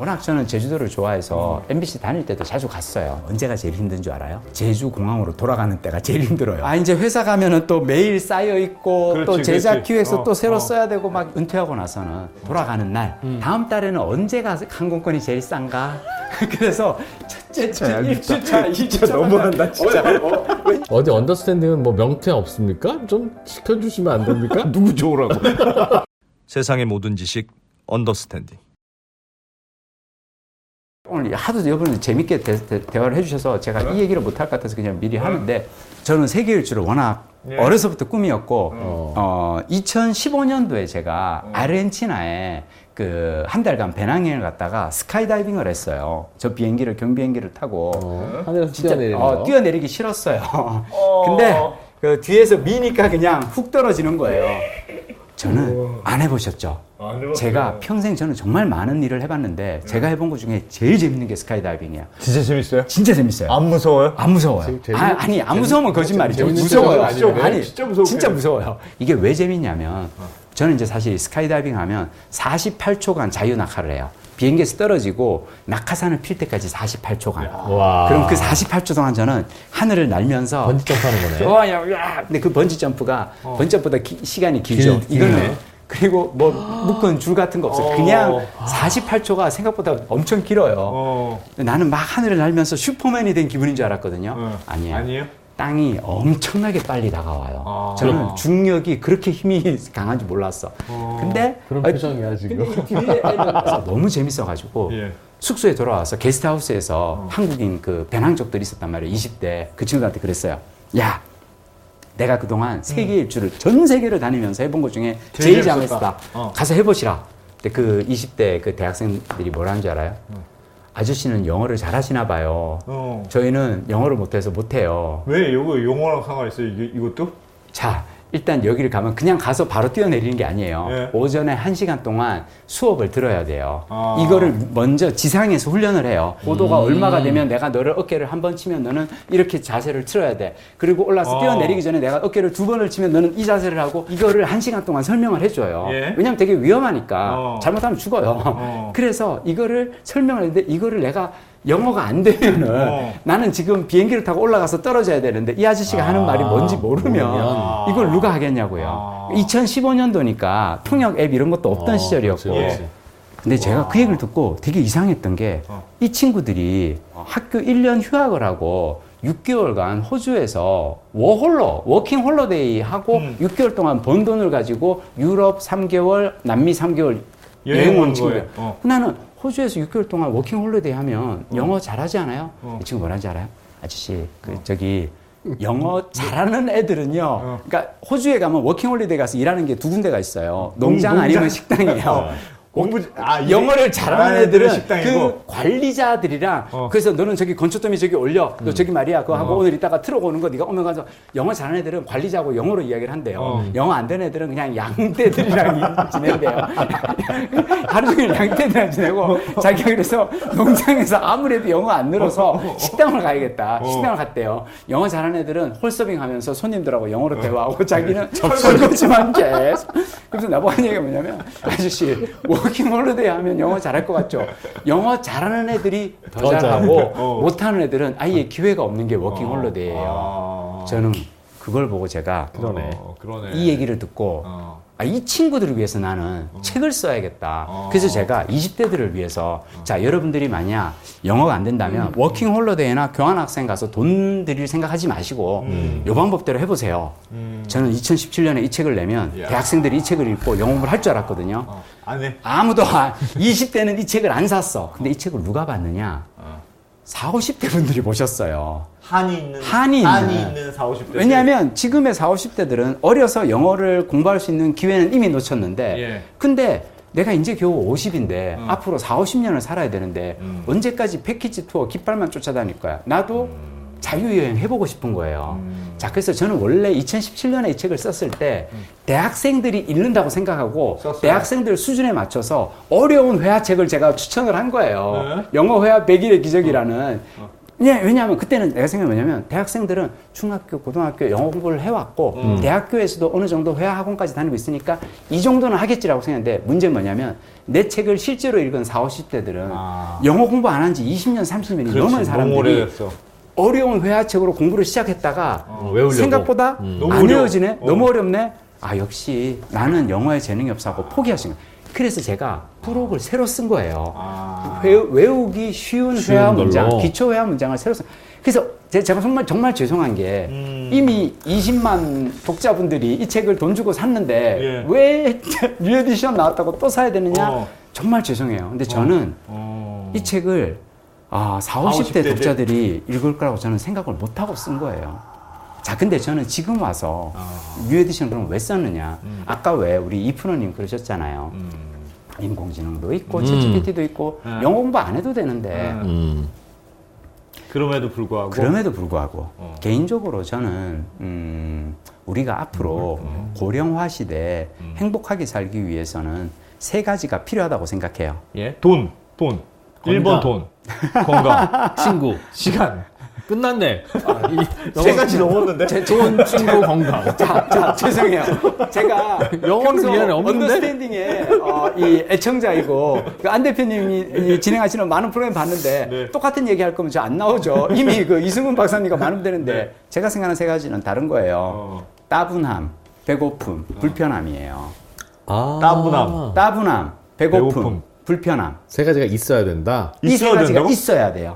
워낙 저는 제주도를 좋아해서 MBC 다닐 때도 자주 갔어요. 언제가 제일 힘든 줄 알아요? 제주 공항으로 돌아가는 때가 제일 힘들어요. 이제 회사 가면은 또 매일 쌓여 있고 그렇지, 또 제작 그렇지. 기획서 또 새로 써야 되고 막 은퇴하고 나서는 돌아가는 날 다음 달에는 언제가 항공권이 제일 싼가? 그래서 첫째 주, 1주차, 2주차 너무한다 진짜. 어디 언더스탠딩은 뭐 명태 없습니까? 좀 시켜주시면 안 됩니까? 누구 좋으라고? 세상의 모든 지식 언더스탠딩. 오늘 하도 여러분 재밌게 대화를 해주셔서 제가 이 얘기를 못할 것 같아서 그냥 미리 하는데 저는 세계 일주를 워낙 어려서부터 꿈이었고 2015년도에 제가 아르헨티나에 그 한 달간 배낭여행을 갔다가 스카이다이빙을 했어요. 저 비행기를 경비행기를 타고 하늘에서 뛰어내리는 거. 뛰어내리기 싫었어요. 근데 그 뒤에서 미니까 그냥 훅 떨어지는 거예요. 저는 안 해보셨죠? 제가 평생 저는 정말 많은 일을 해봤는데 제가 해본 것 중에 제일 재밌는 게 스카이다이빙이에요. 진짜 재밌어요? 진짜 재밌어요. 안 무서워요? 안 무서워요. 아니 안 무서우면 거짓말이죠. 무서워요. 아니 진짜 무서워요. 이게 왜 재밌냐면 저는 이제 사실 스카이다이빙 하면 48초간 자유낙하를 해요. 비행기에서 떨어지고 낙하산을 필 때까지 48초간. 와. 그럼 그 48초 동안 저는 하늘을 날면서 번지 점프하는 거네. 야. 근데 그 번지 점프가 번지 점프보다 시간이 길죠. 이거는 그리고 뭐 묶은 줄 같은 거 없어요. 그냥 48초가 생각보다 엄청 길어요. 나는 막 하늘을 날면서 슈퍼맨이 된 기분인 줄 알았거든요. 아니에요. 땅이 엄청나게 빨리 다가와요. 저는 중력이 그렇게 힘이 강한지 몰랐어. 근데 그런 표정이야 지금. 뒤에 너무 재밌어가지고 숙소에 돌아와서 게스트하우스에서 한국인 그 배낭족들이 있었단 말이에요. 20대 그 친구들한테 그랬어요. 야, 내가 그동안 세계 일주를 전 세계를 다니면서 해본 것 중에 제일 재밌었다. 가서 해보시라. 근데 그 20대 그 대학생들이 뭐라는 줄 알아요? 아저씨는 영어를 잘하시나 봐요. 저희는 영어를 못해서 못해요. 왜 이거 영어랑 상관있어요? 이것도? 자, 일단 여기를 가면 그냥 가서 바로 뛰어내리는 게 아니에요. 오전에 1시간 동안 수업을 들어야 돼요. 이거를 먼저 지상에서 훈련을 해요. 고도가 얼마가 되면 내가 너를 어깨를 한 번 치면 너는 이렇게 자세를 틀어야 돼. 그리고 올라서 뛰어내리기 전에 내가 어깨를 2번을 치면 너는 이 자세를 하고 이거를 1시간 동안 설명을 해줘요. 왜냐면 되게 위험하니까 잘못하면 죽어요. 그래서 이거를 설명을 했는데 이거를 내가 영어가 안 되면은 나는 지금 비행기를 타고 올라가서 떨어져야 되는데 이 아저씨가 하는 말이 뭔지 모르면 이걸 누가 하겠냐고요. 2015년도니까 통역 앱 이런 것도 없던 시절이었고. 근데 제가 그 얘기를 듣고 되게 이상했던 게 이 친구들이 학교 1년 휴학을 하고 6개월간 호주에서 워킹 홀러데이 하고 6개월 동안 번 돈을 가지고 유럽 3개월, 남미 3개월 여행 온 친구들. 나는 호주에서 6개월 동안 워킹 홀리데이 하면 영어 잘하지 않아요? 이 친구 뭐라는지 알아요? 아저씨, 저기, 영어 잘하는 애들은요. 그러니까 호주에 가면 워킹 홀리데이 가서 일하는 게 2군데가 있어요. 농장 아니면 식당이에요. 영어를 잘하는 애들은 그 관리자들이랑 그래서 너는 저기 건초더미 저기 올려 너 저기 말이야 그거 하고 오늘 이따가 트럭 오는 거 네가 오면 가서 영어 잘하는 애들은 관리자하고 영어로 이야기를 한대요. 영어 안 되는 애들은 그냥 양떼들이랑 지낸대요. 하루 종일 양떼들이랑 지내고 자기가 그래서 농장에서 아무래도 영어 안 늘어서 식당을 가야겠다. 식당을 갔대요. 영어 잘하는 애들은 홀서빙 하면서 손님들하고 영어로 대화하고 자기는 설거지만 계속. 그래서 나보고 한 얘기가 뭐냐면 아저씨 워킹 홀리데이 하면 영어 잘할 것 같죠? 영어 잘하는 애들이 더 잘하고 못하는 애들은 아예 기회가 없는 게 워킹 홀리데이예요. 저는 그걸 보고 제가 이 얘기를 듣고 이 친구들을 위해서 나는 책을 써야겠다. 그래서 제가 20대들을 위해서 자 여러분들이 만약 영어가 안 된다면 워킹 홀리데이나 교환학생 가서 돈 들일 생각하지 마시고 요 방법대로 해보세요. 저는 2017년에 이 책을 내면 대학생들이 이 책을 읽고 영업을 할 줄 알았거든요. 안 해. 아무도 20대는 이 책을 안 샀어. 근데 이 책을 누가 봤느냐? 40, 50대 분들이 보셨어요. 한이 있는 40, 50대. 왜냐하면 지금의 40, 50대들은 어려서 영어를 공부할 수 있는 기회는 이미 놓쳤는데 근데 내가 이제 겨우 50인데 앞으로 40, 50년을 살아야 되는데 언제까지 패키지 투어 깃발만 쫓아다닐 거야. 나도 자유여행 해보고 싶은 거예요. 자, 그래서 저는 원래 2017년에 이 책을 썼을 때 대학생들이 읽는다고 생각하고 대학생들 수준에 맞춰서 어려운 회화책을 제가 추천을 한 거예요. 영어 회화 100일의 기적이라는 왜냐하면 그때는 내가 생각해 뭐냐면 대학생들은 중학교, 고등학교 영어 공부를 해왔고 대학교에서도 어느 정도 회화학원까지 다니고 있으니까 이 정도는 하겠지라고 생각했는데 문제는 뭐냐면 내 책을 실제로 읽은 40, 50대들은 영어 공부 안 한 지 20년, 30년이 넘은 사람들이 어려운 회화책으로 공부를 시작했다가 외우려고. 생각보다 안 외워지네? 너무 어렵네? 역시 나는 영어에 재능이 없어 하고 포기하신 거예요. 그래서 제가 프록을 새로 쓴 거예요. 외우기 쉬운 회화 문장, 기초 회화 문장을 새로 쓴. 그래서 제가 정말 죄송한 게 이미 20만 독자분들이 이 책을 돈 주고 샀는데 왜 뉴에디션 나왔다고 또 사야 되느냐? 정말 죄송해요. 근데 저는 이 책을 40, 50대 독자들이 읽을 거라고 저는 생각을 못하고 쓴 거예요. 자, 근데 저는 지금 와서 뉴에디션 그럼 왜 썼느냐? 아까 왜 우리 이프로님 그러셨잖아요. 인공지능도 있고, 챗GPT도 있고, 영어 공부 안 해도 되는데. 그럼에도 불구하고. 개인적으로 저는, 우리가 앞으로 고령화 시대에 행복하게 살기 위해서는 3가지가 필요하다고 생각해요. 예? 돈. 1번 돈. 건강. 친구. 시간. 끝났네. 3가지 넘었는데? 돈, 친구, 건강. 자, 죄송해요. 제가 영어를 미안해 없는데? 언더스탠딩에 이 애청자이고 안 대표님이 진행하시는 많은 프로그램 봤는데 똑같은 얘기 할 거면 저 안 나오죠. 이미 그 이승훈 박사님과 많으면 되는데 제가 생각하는 3가지는 다른 거예요. 따분함, 배고픔, 불편함이에요. 따분함, 배고픔, 불편함. 3가지가 있어야 된다. 이 3가지가 있어야 돼요.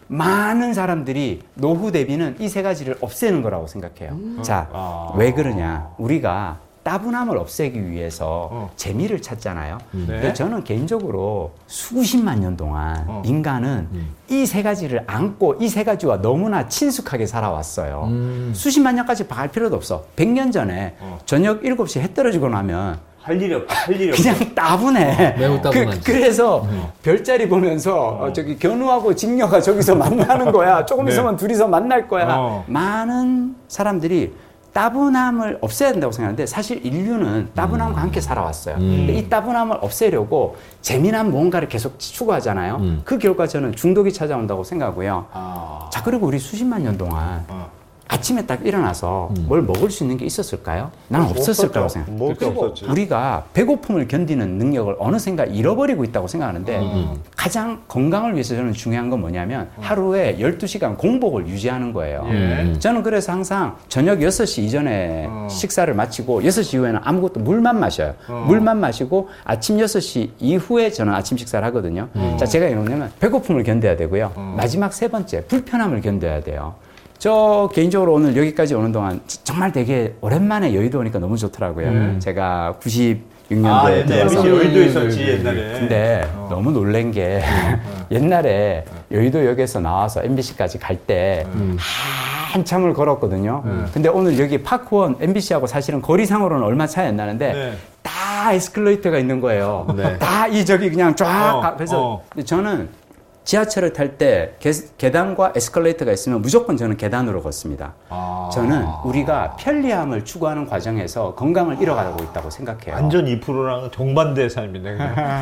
많은 사람들이 노후 대비는 이 3가지를 없애는 거라고 생각해요. 자, 왜 그러냐? 우리가 따분함을 없애기 위해서 재미를 찾잖아요. 근데 저는 개인적으로 수십만 년 동안 인간은 이 3가지를 안고 이 3가지와 너무나 친숙하게 살아왔어요. 수십만 년까지 갈 필요도 없어. 100년 전에 저녁 7시에 해 떨어지고 나면 할 일이 없어. 그냥 따분해. 매우 따분하지. 그래서 별자리 보면서 저기 견우하고 직녀가 저기서 만나는 거야. 조금 있으면 둘이서 만날 거야. 많은 사람들이 따분함을 없애야 된다고 생각하는데 사실 인류는 따분함과 함께 살아왔어요. 근데 이 따분함을 없애려고 재미난 뭔가를 계속 추구하잖아요. 그 결과 저는 중독이 찾아온다고 생각하고요. 자, 그리고 우리 수십만 년 동안 아침에 딱 일어나서 뭘 먹을 수 있는 게 있었을까요? 나는 없었을 거라고 생각해요. 먹을 게 없었지. 우리가 배고픔을 견디는 능력을 어느샌가 잃어버리고 있다고 생각하는데 가장 건강을 위해서 저는 중요한 건 뭐냐면 하루에 12시간 공복을 유지하는 거예요. 저는 그래서 항상 저녁 6시 이전에 식사를 마치고 6시 이후에는 아무것도 물만 마셔요. 물만 마시고 아침 6시 이후에 저는 아침 식사를 하거든요. 자, 제가 이러냐면 배고픔을 견뎌야 되고요. 마지막 3번째, 불편함을 견뎌야 돼요. 저 개인적으로 오늘 여기까지 오는 동안 정말 되게 오랜만에 여의도 오니까 너무 좋더라고요. 제가 96년도에 들어서 여의도 있었지 옛날에. 근데 너무 놀란 게 옛날에 여의도역에서 나와서 MBC까지 갈 때 한참을 걸었거든요. 근데 오늘 여기 파크원 MBC하고 사실은 거리상으로는 얼마 차이 안 나는데 다 에스컬레이터가 있는 거예요. 다 이 저기 그냥 쫙 그래서 근데 저는 지하철을 탈 때 계단과 에스컬레이터가 있으면 무조건 저는 계단으로 걷습니다. 저는 우리가 편리함을 추구하는 과정에서 건강을 잃어가고 있다고 생각해요. 완전 2%랑 정반대의 삶이네. 그냥.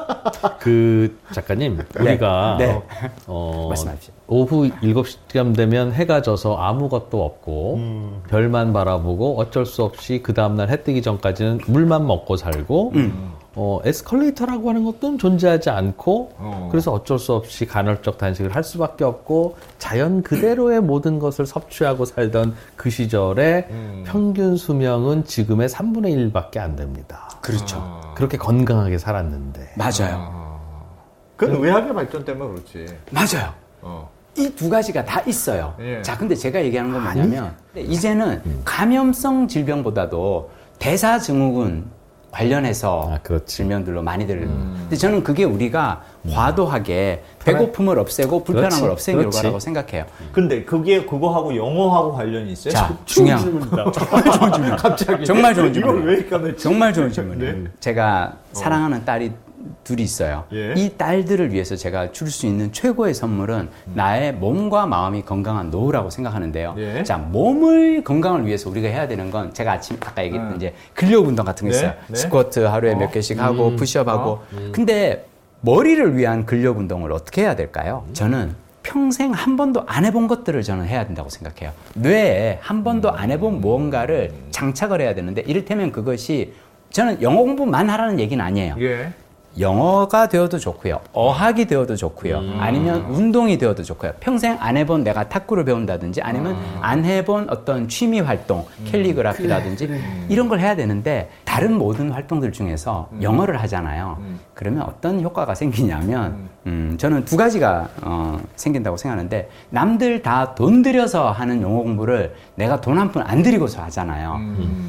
그 작가님, 우리가 말씀하십시오. 오후 7시쯤 되면 해가 져서 아무것도 없고 별만 바라보고 어쩔 수 없이 그 다음날 해 뜨기 전까지는 물만 먹고 살고 에스컬레이터라고 하는 것도 존재하지 않고 그래서 어쩔 수 없이 간헐적 단식을 할 수밖에 없고 자연 그대로의 모든 것을 섭취하고 살던 그 시절에 평균 수명은 지금의 3분의 1밖에 안 됩니다. 그렇죠. 그렇게 건강하게 살았는데. 맞아요. 그건 의학의 발전 때문에 그렇지. 맞아요. 이 2가지가 다 있어요. 자, 근데 제가 얘기하는 건 뭐냐면 이제는 감염성 질병보다도 대사증후군 관련해서 질병들로 많이들. 근데 저는 그게 우리가 과도하게 배고픔을 없애고 불편함을 없앤 결과라고 생각해요. 근데 그거하고 영어하고 관련이 있어요? 자, 중요한 질문이다. 정말 좋은 질문. 갑자기. 정말 좋은 질문. 이걸 왜 까먹지? 정말 좋은 질문이에요. 제가 사랑하는 딸이 둘이 있어요. 이 딸들을 위해서 제가 줄 수 있는 최고의 선물은 나의 몸과 마음이 건강한 노후라고 생각하는데요. 자, 몸을 건강을 위해서 우리가 해야 되는 건 제가 아까 얘기했던 이제 근력 운동 같은 거 있어요. 스쿼트 하루에 몇 개씩 하고 푸시업 하고. 근데 머리를 위한 근력 운동을 어떻게 해야 될까요? 저는 평생 한 번도 안 해본 것들을 저는 해야 된다고 생각해요. 뇌에 한 번도 안 해본 무언가를 장착을 해야 되는데, 이를테면 그것이, 저는 영어 공부만 하라는 얘기는 아니에요. 예. 영어가 되어도 좋고요. 어학이 되어도 좋고요. 아니면 운동이 되어도 좋고요. 평생 안 해본 내가 탁구를 배운다든지, 아니면 안 해본 어떤 취미 활동, 캘리그라피라든지 이런 걸 해야 되는데, 다른 모든 활동들 중에서 영어를 하잖아요. 그러면 어떤 효과가 생기냐면, 저는 두 가지가 생긴다고 생각하는데, 남들 다 돈 들여서 하는 영어 공부를 내가 돈 한 푼 안 들이고서 하잖아요.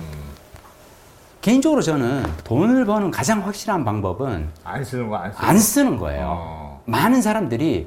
개인적으로 저는 돈을 버는 가장 확실한 방법은 안 쓰는 거 안 쓰는 거예요. 많은 사람들이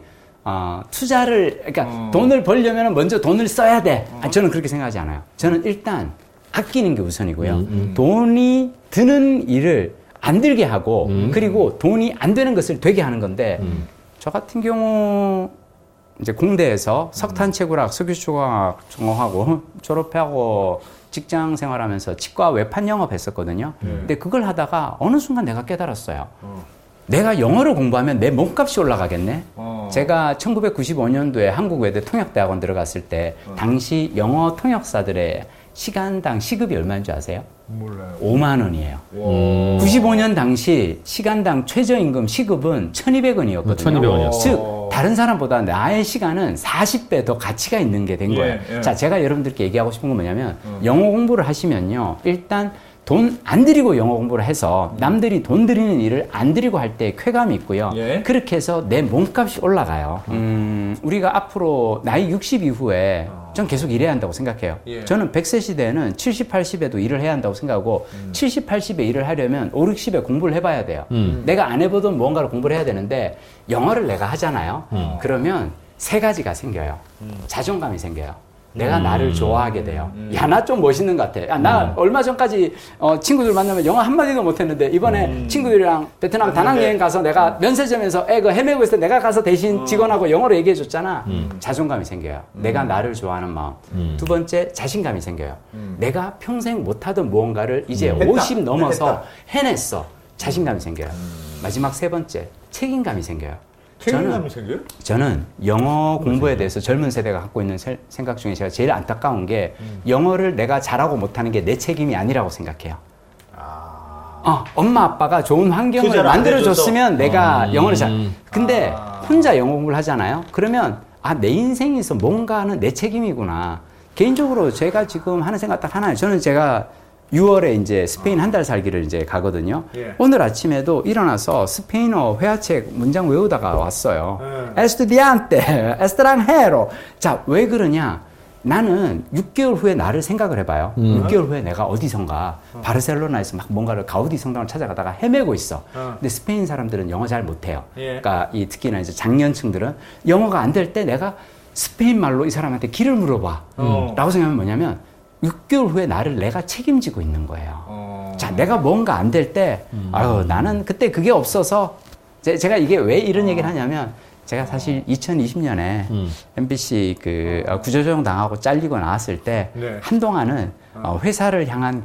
투자를, 그러니까 돈을 벌려면 먼저 돈을 써야 돼. 저는 그렇게 생각하지 않아요. 저는 일단 아끼는 게 우선이고요. 돈이 드는 일을 안 들게 하고, 그리고 돈이 안 되는 것을 되게 하는 건데, 저 같은 경우 이제 공대에서 석탄 채굴학, 석유초과학 전공하고 졸업하고 직장 생활하면서 치과 외판 영업 했었거든요. 근데 그걸 하다가 어느 순간 내가 깨달았어요. 내가 영어를 공부하면 내 몸값이 올라가겠네. 제가 1995년도에 한국외대 통역대학원 들어갔을 때 당시 영어 통역사들의 시간당 시급이 얼마인 줄 아세요? 몰라요. 5만 원이에요. 95년 당시 시간당 최저임금 시급은 1,200원이었거든요. 1,200원이었어요. 즉 다른 사람보다 나의 시간은 40배 더 가치가 있는 게 된 거예요. 예. 자, 제가 여러분들께 얘기하고 싶은 건 뭐냐면, 영어 공부를 하시면요, 일단 돈 안 들이고 영어 공부를 해서 남들이 돈 들이는 일을 안 들이고 할 때 쾌감이 있고요. 예. 그렇게 해서 내 몸값이 올라가요. 우리가 앞으로 나이 60 이후에 전 계속 일해야 한다고 생각해요. 예. 저는 100세 시대에는 70, 80에도 일을 해야 한다고 생각하고 70, 80에 일을 하려면 5, 60에 공부를 해봐야 돼요. 내가 안 해보던 무언가를 공부를 해야 되는데, 영어를 내가 하잖아요. 그러면 세 가지가 생겨요. 자존감이 생겨요. 내가 나를 좋아하게 돼요. 야, 나 좀 멋있는 것 같아. 야, 나 얼마 전까지 친구들 만나면 영어 한마디도 못했는데, 이번에 친구들이랑 베트남 다낭 여행 가서 내가 면세점에서 그 헤매고 있을 때 내가 가서 대신 직원하고 영어로 얘기해 줬잖아. 자존감이 생겨요. 내가 나를 좋아하는 마음. 두 번째, 자신감이 생겨요. 내가 평생 못하던 무언가를 이제 50 넘어서 해냈어. 자신감이 생겨요. 마지막 세 번째, 책임감이 생겨요. 책임감이 생겨요? 저는 영어 공부에 대해서 젊은 세대가 갖고 있는 생각 중에 제가 제일 안타까운 게, 영어를 내가 잘하고 못하는 게 내 책임이 아니라고 생각해요. 엄마 아빠가 좋은 환경을 만들어줬으면 내가 영어를 근데 혼자 영어 공부를 하잖아요. 그러면 내 인생에서 뭔가는 내 책임이구나. 개인적으로 제가 지금 하는 생각 딱 하나예요. 저는 제가 6월에 이제 스페인 한 달 살기를 이제 가거든요. 예. 오늘 아침에도 일어나서 스페인어 회화책 문장 외우다가 왔어요. 에스투디안테, 에스트랑헤로. 자, 왜 그러냐? 나는 6개월 후에 나를 생각을 해봐요. 6개월 후에 내가 어디선가 바르셀로나에서 막 뭔가를 가우디 성당을 찾아가다가 헤매고 있어. 근데 스페인 사람들은 영어 잘 못해요. 예. 그러니까 특히나 이제 장년층들은 영어가 안 될 때 내가 스페인 말로 이 사람한테 길을 물어봐. 라고 생각하면 뭐냐면, 6개월 후에 나를 내가 책임지고 있는 거예요. 자, 내가 뭔가 안 될 때, 나는 그때 그게 없어서, 제가 이게 왜 이런 얘기를 하냐면, 제가 사실 2020년에 MBC 구조조정 당하고 잘리고 나왔을 때, 네. 한동안은 회사를 향한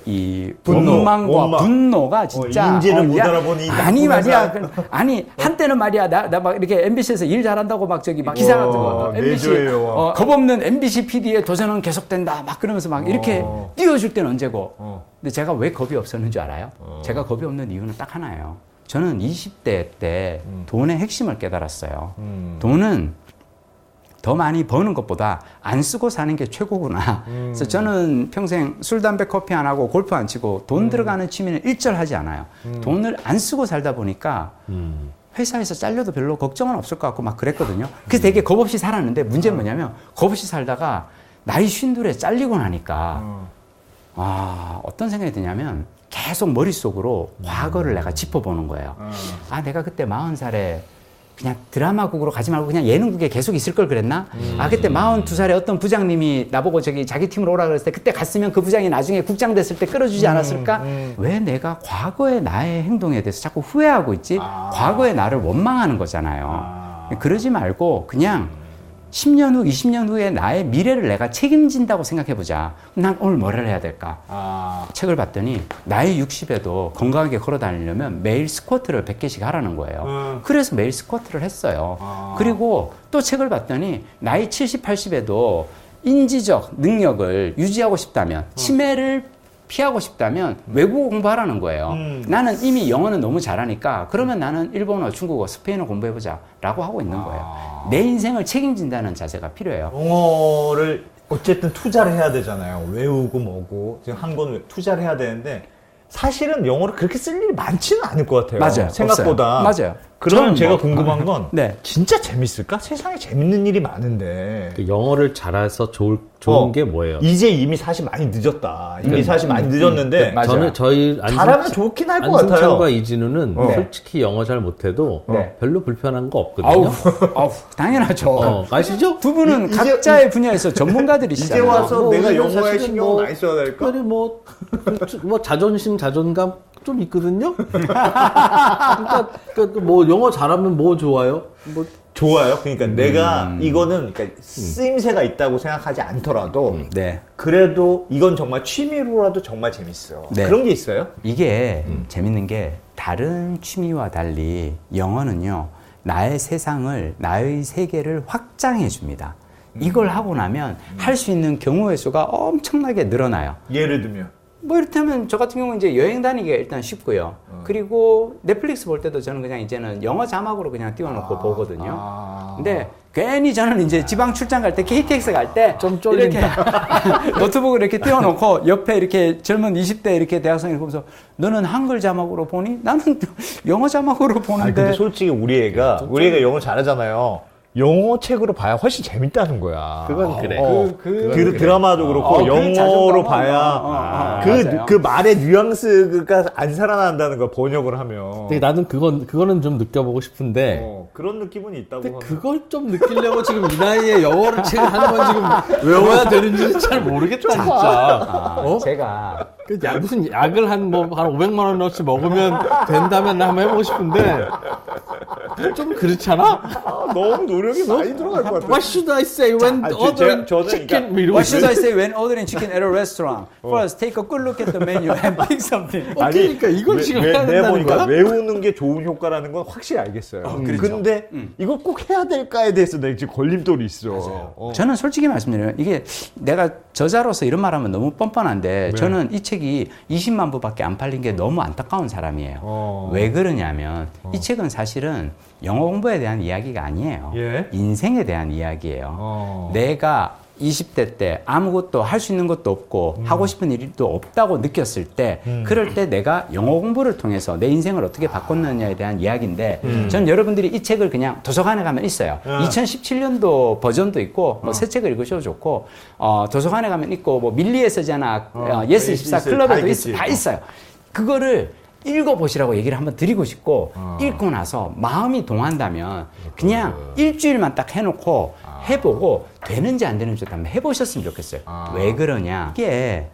원망과 분노가 진짜. 인지를 못 알아보니. 아니, 말이야. 아니, 한때는 말이야. 나 막 이렇게 MBC에서 일 잘한다고 막 기사 같은 거. MBC, 겁없는 MBC PD의 도전은 계속된다. 막 그러면서 막 이렇게 띄워줄 때는 언제고. 근데 제가 왜 겁이 없었는 줄 알아요? 제가 겁이 없는 이유는 딱 하나예요. 저는 20대 때 돈의 핵심을 깨달았어요. 돈은 더 많이 버는 것보다 안 쓰고 사는 게 최고구나. 그래서 저는 평생 술, 담배, 커피 안 하고 골프 안 치고 돈 들어가는 취미는 일절하지 않아요. 돈을 안 쓰고 살다 보니까 회사에서 잘려도 별로 걱정은 없을 것 같고 막 그랬거든요. 그래서 되게 겁 없이 살았는데, 문제는 뭐냐면 겁 없이 살다가 나이 52에 잘리고 나니까 어떤 생각이 드냐면, 계속 머릿속으로 과거를 내가 짚어보는 거예요. 내가 그때 40살에 그냥 드라마국으로 가지 말고 그냥 예능국에 계속 있을 걸 그랬나? 그때 42살에 어떤 부장님이 나보고 자기 팀으로 오라 그랬을 때, 그때 갔으면 그 부장이 나중에 국장 됐을 때 끌어주지 않았을까? 왜 내가 과거의 나의 행동에 대해서 자꾸 후회하고 있지? 과거의 나를 원망하는 거잖아요. 그러지 말고 그냥 10년 후, 20년 후에 나의 미래를 내가 책임진다고 생각해보자. 난 오늘 뭐를 해야 될까? 책을 봤더니 나이 60에도 건강하게 걸어 다니려면 매일 스쿼트를 100개씩 하라는 거예요. 그래서 매일 스쿼트를 했어요. 그리고 또 책을 봤더니 나이 70, 80에도 인지적 능력을 유지하고 싶다면, 치매를 피하고 싶다면 외국어 공부하라는 거예요. 나는 이미 영어는 너무 잘하니까 그러면 나는 일본어, 중국어, 스페인어 공부해보자 라고 하고 있는 거예요. 내 인생을 책임진다는 자세가 필요해요. 영어를 어쨌든 투자를 해야 되잖아요. 외우고 뭐고 지금 한 권 투자를 해야 되는데 사실은 영어를 그렇게 쓸 일이 많지는 않을 것 같아요. 맞아요. 생각보다. 없어요. 맞아요. 그러면 제가 궁금한 건 네. 진짜 재밌을까? 세상에 재밌는 일이 많은데 그 영어를 잘해서 좋은 게 뭐예요? 이제 이미 사실 많이 늦었다. 이미 사실 많이 늦었는데 맞아요. 저희 잘하면 좋긴 할 것 같아요. 안승찬과 이진우는 네. 솔직히 영어 잘 못해도 네. 별로 불편한 거 없거든요. 아우, 당연하죠. 아시죠? 두 분은 각자의 분야에서 전문가들이시잖아요. 이제 와서 내가 우리는 영어에 사실은 신경을 많이 써야 될까? 특별히 뭐 자존심, 자존감 좀 있거든요. 그러니까 뭐 영어 잘하면 뭐 좋아요? 뭐 좋아요. 그러니까 내가 이거는 그러니까 쓰임새가 있다고 생각하지 않더라도 네. 그래도 이건 정말 취미로라도 정말 재밌어. 네. 그런 게 있어요? 이게 재밌는 게 다른 취미와 달리 영어는요, 나의 세상을, 나의 세계를 확장해 줍니다. 이걸 하고 나면 할 수 있는 경우의 수가 엄청나게 늘어나요. 예를 들면 뭐 이를테면 저 같은 경우는 이제 여행 다니기가 일단 쉽고요. 그리고 넷플릭스 볼 때도 저는 그냥 이제는 영어 자막으로 그냥 띄워놓고 보거든요. 근데 괜히 저는 이제 지방 출장 갈 때 KTX 갈 때 좀 쫄린다. 이렇게 노트북을 이렇게 띄워놓고 옆에 이렇게 젊은 20대 이렇게 대학생이 보면서 너는 한글 자막으로 보니? 나는 영어 자막으로 아니 보는데. 근데 솔직히 우리 애가 영어 잘하잖아요. 영어 책으로 봐야 훨씬 재밌다는 거야. 그건 그래. 그 드라마도 그렇고 영어로 봐야 그 말의 뉘앙스가 안 살아난다는 거 번역을 하면. 근데 나는 그거는 좀 느껴보고 싶은데 그런 느낌은 있다고. 근데 그걸 좀 느끼려고 지금 이 나이에 영어를 책을 한 번 지금 외워야 되는지는 잘 모르겠다 진짜. 제가 무슨 약을 한 500만 원어치 먹으면 된다면 한번 해보고 싶은데 좀 그렇잖아? 너무 노력이 많이 들어갈 것 같아. What should I say when ordering chicken? 뭐 이러고 What should I say when ordering chicken at a restaurant? First, take a good look at the menu and pick something. 그러니까 이걸 지금 해야 내가 된다는 보니까 거야? 외우는 게 좋은 효과라는 건 확실히 알겠어요. 그렇죠. 근데 이거 꼭 해야 될까에 대해서 내가 지금 걸림돌이 있어. 저는 솔직히 말씀드려요. 이게 내가 저자로서 이런 말하면 너무 뻔뻔한데 저는 이 책이 20만 부밖에 안 팔린 게 너무 안타까운 사람이에요. 왜 그러냐면 이 책은 사실은 영어 공부에 대한 이야기가 아니에요. 예? 인생에 대한 이야기예요. 내가 20대 때 아무것도 할 수 있는 것도 없고 하고 싶은 일도 없다고 느꼈을 때 그럴 때 내가 영어 공부를 통해서 내 인생을 어떻게 바꿨느냐에 대한 이야기인데 전 여러분들이 이 책을 그냥 도서관에 가면 있어요. 2017년도 버전도 있고 뭐 새 책을 읽으셔도 좋고 도서관에 가면 있고 뭐 밀리에서잖아 예스24 클럽에도 다 있어요. 그거를 읽어보시라고 얘기를 한번 드리고 싶고 읽고 나서 마음이 동한다면 그냥 일주일만 딱 해놓고 해보고 되는지 안 되는지 한번 해보셨으면 좋겠어요. 왜 그러냐? 이게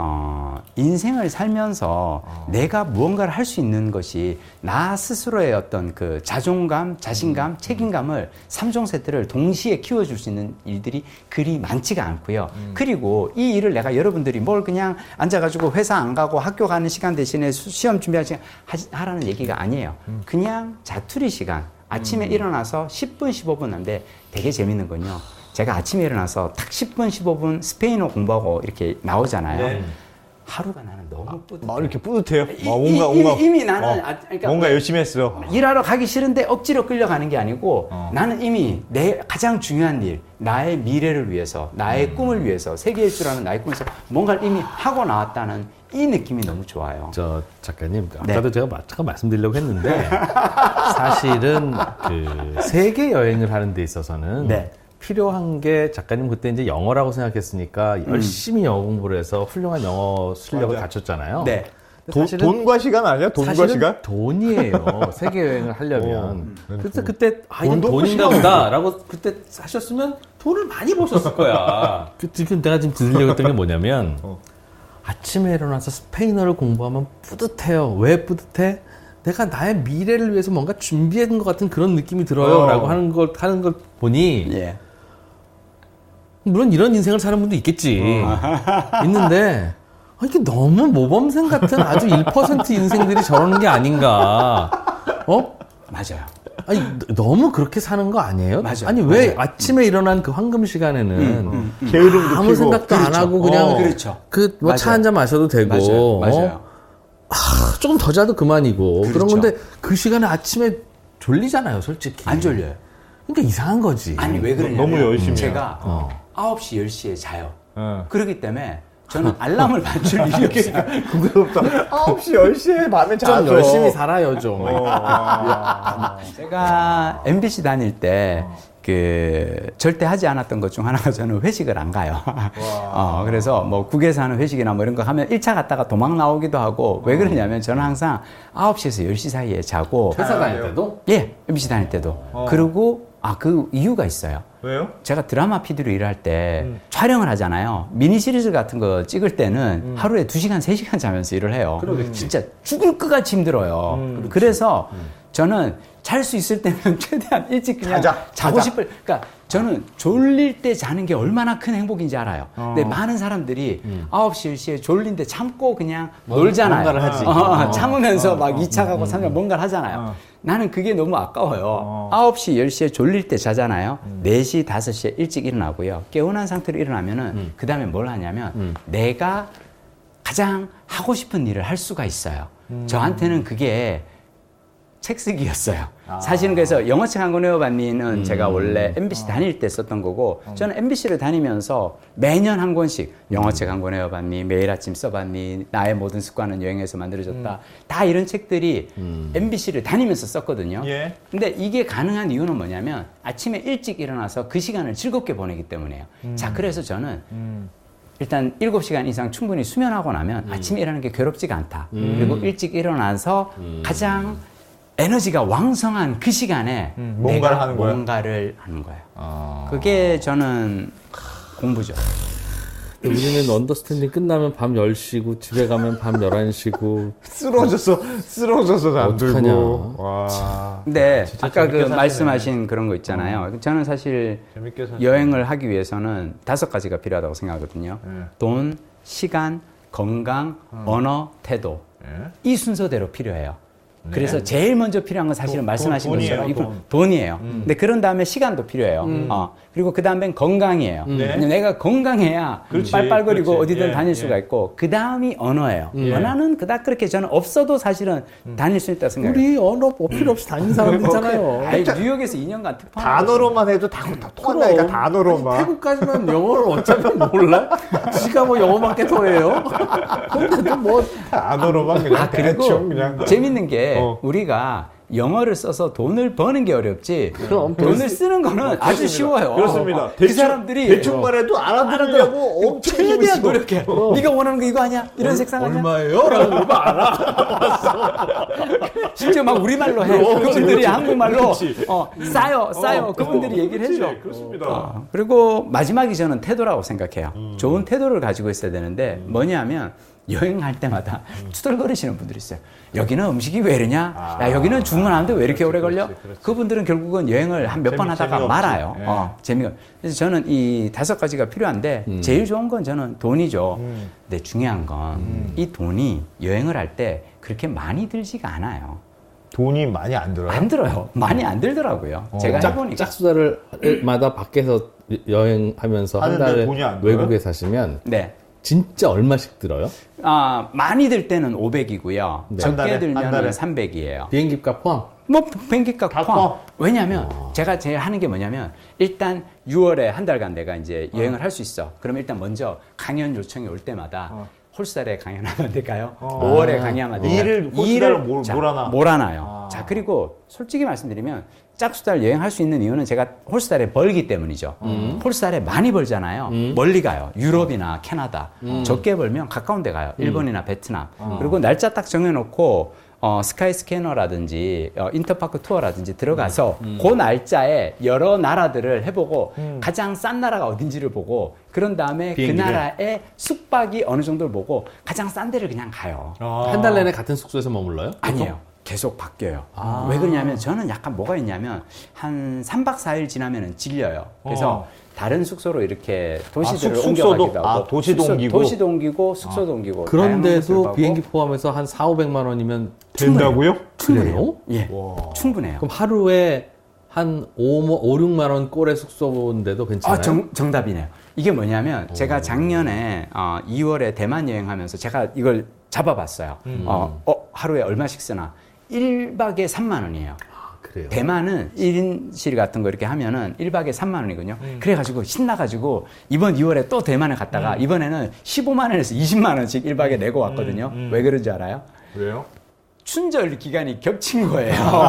인생을 살면서 내가 무언가를 할 수 있는 것이 나 스스로의 어떤 그 자존감, 자신감, 책임감을 3종 세트를 동시에 키워줄 수 있는 일들이 그리 많지가 않고요. 그리고 이 일을 내가 여러분들이 뭘 그냥 앉아가지고 회사 안 가고 학교 가는 시간 대신에 시험 준비할 시간 하라는 얘기가 아니에요. 그냥 자투리 시간. 아침에 일어나서 10분, 15분 한데 되게 재밌는 건요. 제가 아침에 일어나서 딱 10분, 15분 스페인어 공부하고 이렇게 나오잖아요. 네. 하루가 나는 너무 뿌듯해요. 막 이렇게 뿌듯해요. 이미 나는 그러니까 뭔가 열심히 했어. 일하러 가기 싫은데 억지로 끌려가는 게 아니고 나는 이미 내 가장 중요한 일, 나의 미래를 위해서, 나의 꿈을 위해서, 세계 일주라는 나의 꿈에서 뭔가를 이미 하고 나왔다는 이 느낌이 너무 좋아요. 저 작가님, 아까도 제가 잠깐 말씀드리려고 했는데 사실은 그 세계 여행을 하는 데 있어서는 필요한 게 작가님 그때 이제 영어라고 생각했으니까 열심히 영어 공부를 해서 훌륭한 영어 실력을 갖췄잖아요. 네. 돈과 시간 아니야? 돈과 시간? 돈이에요. 세계 여행을 하려면. 그래서 그때 이건 돈인가 보다라고 그때 하셨으면 돈을 많이 버셨을 거야. 지금 내가 지금 들으려고 했던 게 뭐냐면 아침에 일어나서 스페인어를 공부하면 뿌듯해요. 왜 뿌듯해? 내가 나의 미래를 위해서 뭔가 준비한 것 같은 그런 느낌이 들어요. 라고 하는 걸 보니 물론 이런 인생을 사는 분도 있겠지. 있는데 이게 너무 모범생 같은 아주 1% 인생들이 저러는 게 아닌가. 맞아요. 아니 너무 그렇게 사는 거 아니에요? 맞아요. 아니 왜 아침에 일어난 그 황금 시간에는 게으름도 아무 피고. 생각도 안 하고 그냥 그렇죠. 그 뭐 차 한 잔 마셔도 되고 맞아요. 조금 더 자도 그만이고 그렇죠. 그런 건데 그 시간에 아침에 졸리잖아요, 솔직히. 안 졸려요. 그러니까 이상한 거지. 아니 왜 그러냐면 너무 열심히 제가 9시 10시에 자요. 네. 그렇기 때문에 저는 알람을 맞출 일이 없어요. 부끄럽다. 9시, 10시에 밤에 좀 자죠. 열심히 살아요, 좀. 제가 MBC 다닐 때 절대 하지 않았던 것 중 하나가 저는 회식을 안 가요. 그래서 뭐 국에서 하는 회식이나 뭐 이런 거 하면 1차 갔다가 도망 나오기도 하고 왜 그러냐면 저는 항상 9시에서 10시 사이에 자고. 회사 다닐 때도? 예, MBC 다닐 때도. 그리고 그 이유가 있어요. 왜요? 제가 드라마 PD로 일할 때 촬영을 하잖아요. 미니 시리즈 같은 거 찍을 때는 하루에 2시간, 3시간 자면서 일을 해요. 진짜 죽을 것 같이 힘들어요. 그래서 저는 잘 수 있을 때는 최대한 일찍 그냥 자고 싶을. 그러니까 저는 졸릴 때 자는 게 얼마나 큰 행복인지 알아요. 근데 많은 사람들이 9시, 10시에 졸린데 참고 그냥 놀잖아요. 뭔가를 하지. 참으면서 막 2차 가고 3차 뭔가를 하잖아요. 나는 그게 너무 아까워요. 9시, 10시에 졸릴 때 자잖아요. 4시, 5시에 일찍 일어나고요. 개운한 상태로 일어나면은 그 다음에 뭘 하냐면 내가 가장 하고 싶은 일을 할 수가 있어요. 저한테는 그게 책 쓰기였어요. 사실은 그래서 영어책 한 권 외워봤니는 제가 원래 MBC 다닐 때 썼던 거고 저는 MBC를 다니면서 매년 한 권씩 영어책 한 권 외워봤니, 매일 아침 써봤니, 나의 모든 습관은 여행에서 만들어졌다. 다 이런 책들이 MBC를 다니면서 썼거든요. 예. 근데 이게 가능한 이유는 뭐냐면 아침에 일찍 일어나서 그 시간을 즐겁게 보내기 때문이에요. 자, 그래서 저는 일단 7시간 이상 충분히 수면하고 나면 아침에 일어나는 게 괴롭지가 않다. 그리고 일찍 일어나서 가장 에너지가 왕성한 그 시간에 뭔가를 하는 거예요? 뭔가를 하는 거예요. 그게 저는 공부죠. 우리는 언더스탠딩 끝나면 밤 10시고 집에 가면 밤 11시고 쓰러져서 잠들고. 어떡하냐. 근데 아까 그 말씀하신 그런 거 있잖아요. 저는 사실 재밌게 사시네. 여행을 하기 위해서는 5가지가 필요하다고 생각하거든요. 돈 네 시간, 건강, 언어, 태도. 이 순서대로 필요해요. 그래서 제일 먼저 필요한 건 사실은 말씀하신 것처럼 이건 돈이에요. 근데 그런 다음에 시간도 필요해요. 그리고 그 다음엔 건강이에요. 내가 건강해야 빨빨거리고 어디든 다닐 수가 있고 그 다음이 언어예요. 언어는 그닥 그렇게 저는 없어도 사실은 다닐 수 있다고 생각해요. 우리 언어 필요 없이 다니는 사람 있잖아요. 아니, 뉴욕에서 2년간 특파원 단어로만 해도 다 통한다니까, 단어로만. 아니, 태국 가지만 영어를 어차피 몰라? 지가 뭐 영어밖에 더해요? 근데도 뭐 단어로만 그냥 그리고 대충 그냥. 재밌는 게 우리가 영어를 써서 돈을 버는 게 어렵지. 그럼 돈을 쓰는 거는 아주 쉬워요. 그렇습니다. 그 사람들이 대충만 해도 알아들으려고 엄청 최대한 노력해. 네가 원하는 거 이거 아니야? 이런 색상 아니야? 얼마예요? 라고 물어봐 알아. 심지어 막 우리말로 해. 그분들이 한국말로 싸요. 그분들이 얘기를 해줘. 그렇습니다. 그리고 마지막이 저는 태도라고 생각해요. 좋은 태도를 가지고 있어야 되는데 뭐냐면 여행할 때마다 투덜거리시는 분들이 있어요. 여기는 음식이 왜 이러냐? 야, 여기는 주문하는데 왜 이렇게 오래 걸려? 그분들은 결국은 여행을 한 몇 번 하다가 말아요. 재미가. 그래서 저는 이 5가지가 필요한데 제일 좋은 건 저는 돈이죠. 근데 중요한 건 이 돈이 여행을 할 때 그렇게 많이 들지가 않아요. 돈이 많이 안 들어요? 안 들어요. 많이 안 들더라고요. 제가 해보니까. 짝수다를 마다 밖에서 여행하면서 한 하는데 달에 돈이 안 들어요? 외국에 사시면 네. 진짜 얼마씩 들어요? 많이 들 때는 500이고요. 한 적게 달에? 한 들면 달에? 300이에요. 비행기값 포함? 뭐 비행기값 다 포함. 포함? 왜냐하면 제가 제일 하는 게 뭐냐면 일단 6월에 한 달간 내가 이제 여행을 할 수 있어. 그럼 일단 먼저 강연 요청이 올 때마다 홀살에 강연하면 될까요? 5월에 강연하면 될까요? 홀살을 몰아놔. 몰아놔요. 자, 그리고 솔직히 말씀드리면 짝수달 여행할 수 있는 이유는 제가 홀살에 벌기 때문이죠. 홀살에 많이 벌잖아요. 멀리 가요. 유럽이나 캐나다. 적게 벌면 가까운 데 가요. 일본이나 베트남. 그리고 날짜 딱 정해놓고 스카이 스캐너라든지 인터파크 투어라든지 들어가서 그 날짜에 여러 나라들을 해보고 가장 싼 나라가 어딘지를 보고 그런 다음에 비행기를? 그 나라의 숙박이 어느 정도를 보고 가장 싼 데를 그냥 가요. 한 달 내내 같은 숙소에서 머물러요? 아니에요. 계속 바뀌어요. 왜 그러냐면 저는 약간 뭐가 있냐면 한 3박 4일 지나면은 질려요. 그래서 다른 숙소로 이렇게 도시들을 옮겨가기도 하고 도시도 옮기고 숙소도 옮기고 그런데도 비행기 포함해서 한 4,500만 원이면 된다고요? 그래요? 예, 충분해요. 그럼 하루에 한 5, 6만 원 꼴의 숙소인데도 괜찮아요? 정답이네요. 이게 뭐냐면 제가 작년에 2월에 대만 여행하면서 제가 이걸 잡아봤어요. 하루에 얼마씩 쓰나? 1박에 3만 원이에요. 그래요? 대만은 1인실 같은 거 이렇게 하면은 1박에 3만 원이거든요. 그래가지고 신나가지고 이번 2월에 또 대만에 갔다가 이번에는 15만 원에서 20만 원씩 1박에 내고 왔거든요. 왜 그런지 알아요? 왜요? 춘절 기간이 겹친 거예요.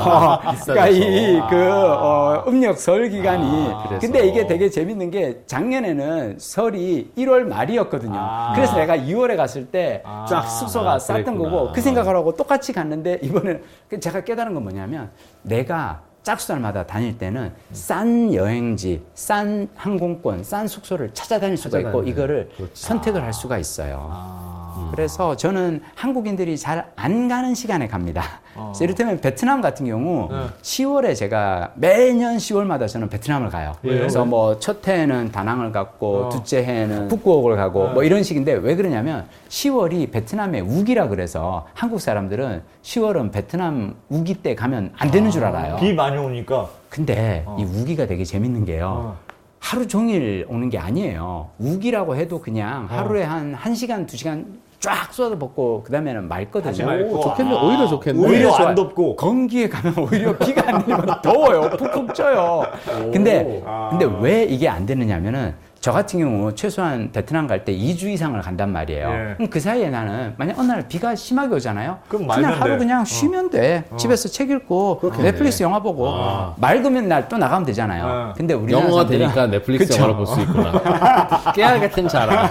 그러니까 음력 설 기간이. 근데 이게 되게 재밌는 게 작년에는 설이 1월 말이었거든요. 그래서 내가 2월에 갔을 때 쫙 숙소가 쌌던 거고 그 생각을 하고 똑같이 갔는데 이번에는 제가 깨달은 건 뭐냐면 내가 짝수달마다 다닐 때는 싼 여행지, 싼 항공권, 싼 숙소를 찾아다닐 수가 있고 이거를 선택을 할 수가 있어요. 그래서 저는 한국인들이 잘 안 가는 시간에 갑니다. 이를테면 베트남 같은 경우 10월에 제가 매년 10월마다 저는 베트남을 가요. 그래서 뭐 첫 해에는 다낭을 갔고 둘째 해에는 푸꾸옥을 가고 뭐 이런 식인데 왜 그러냐면 10월이 베트남의 우기라 그래서 한국 사람들은 10월은 베트남 우기 때 가면 안 되는 줄 알아요. 비 많이 오니까. 근데 이 우기가 되게 재밌는 게요. 하루 종일 오는 게 아니에요. 우기라고 해도 그냥 하루에 한 1시간, 2시간 쫙 쏟아붓고 그 다음에는 맑거든요. 좋겠네. 오히려 좋겠네. 오히려 좋아요. 안 덥고. 건기에 가면 오히려 비가 안 내리면 더워요. 푹푹 쪄요. 근데 왜 이게 안 되느냐면은 저 같은 경우 최소한 베트남 갈 때 2주 이상을 간단 말이에요. 그럼 그 사이에 나는 만약 어느 날 비가 심하게 오잖아요. 그럼 그냥 하루 그냥 쉬면 돼. 집에서 책 읽고 넷플릭스 영화 보고 맑으면 날 또 나가면 되잖아요. 근데 우리나라 영어가 사람들은 되니까 넷플릭스 그쵸? 영화를 볼 수 있구나. 깨알 같은 자랑.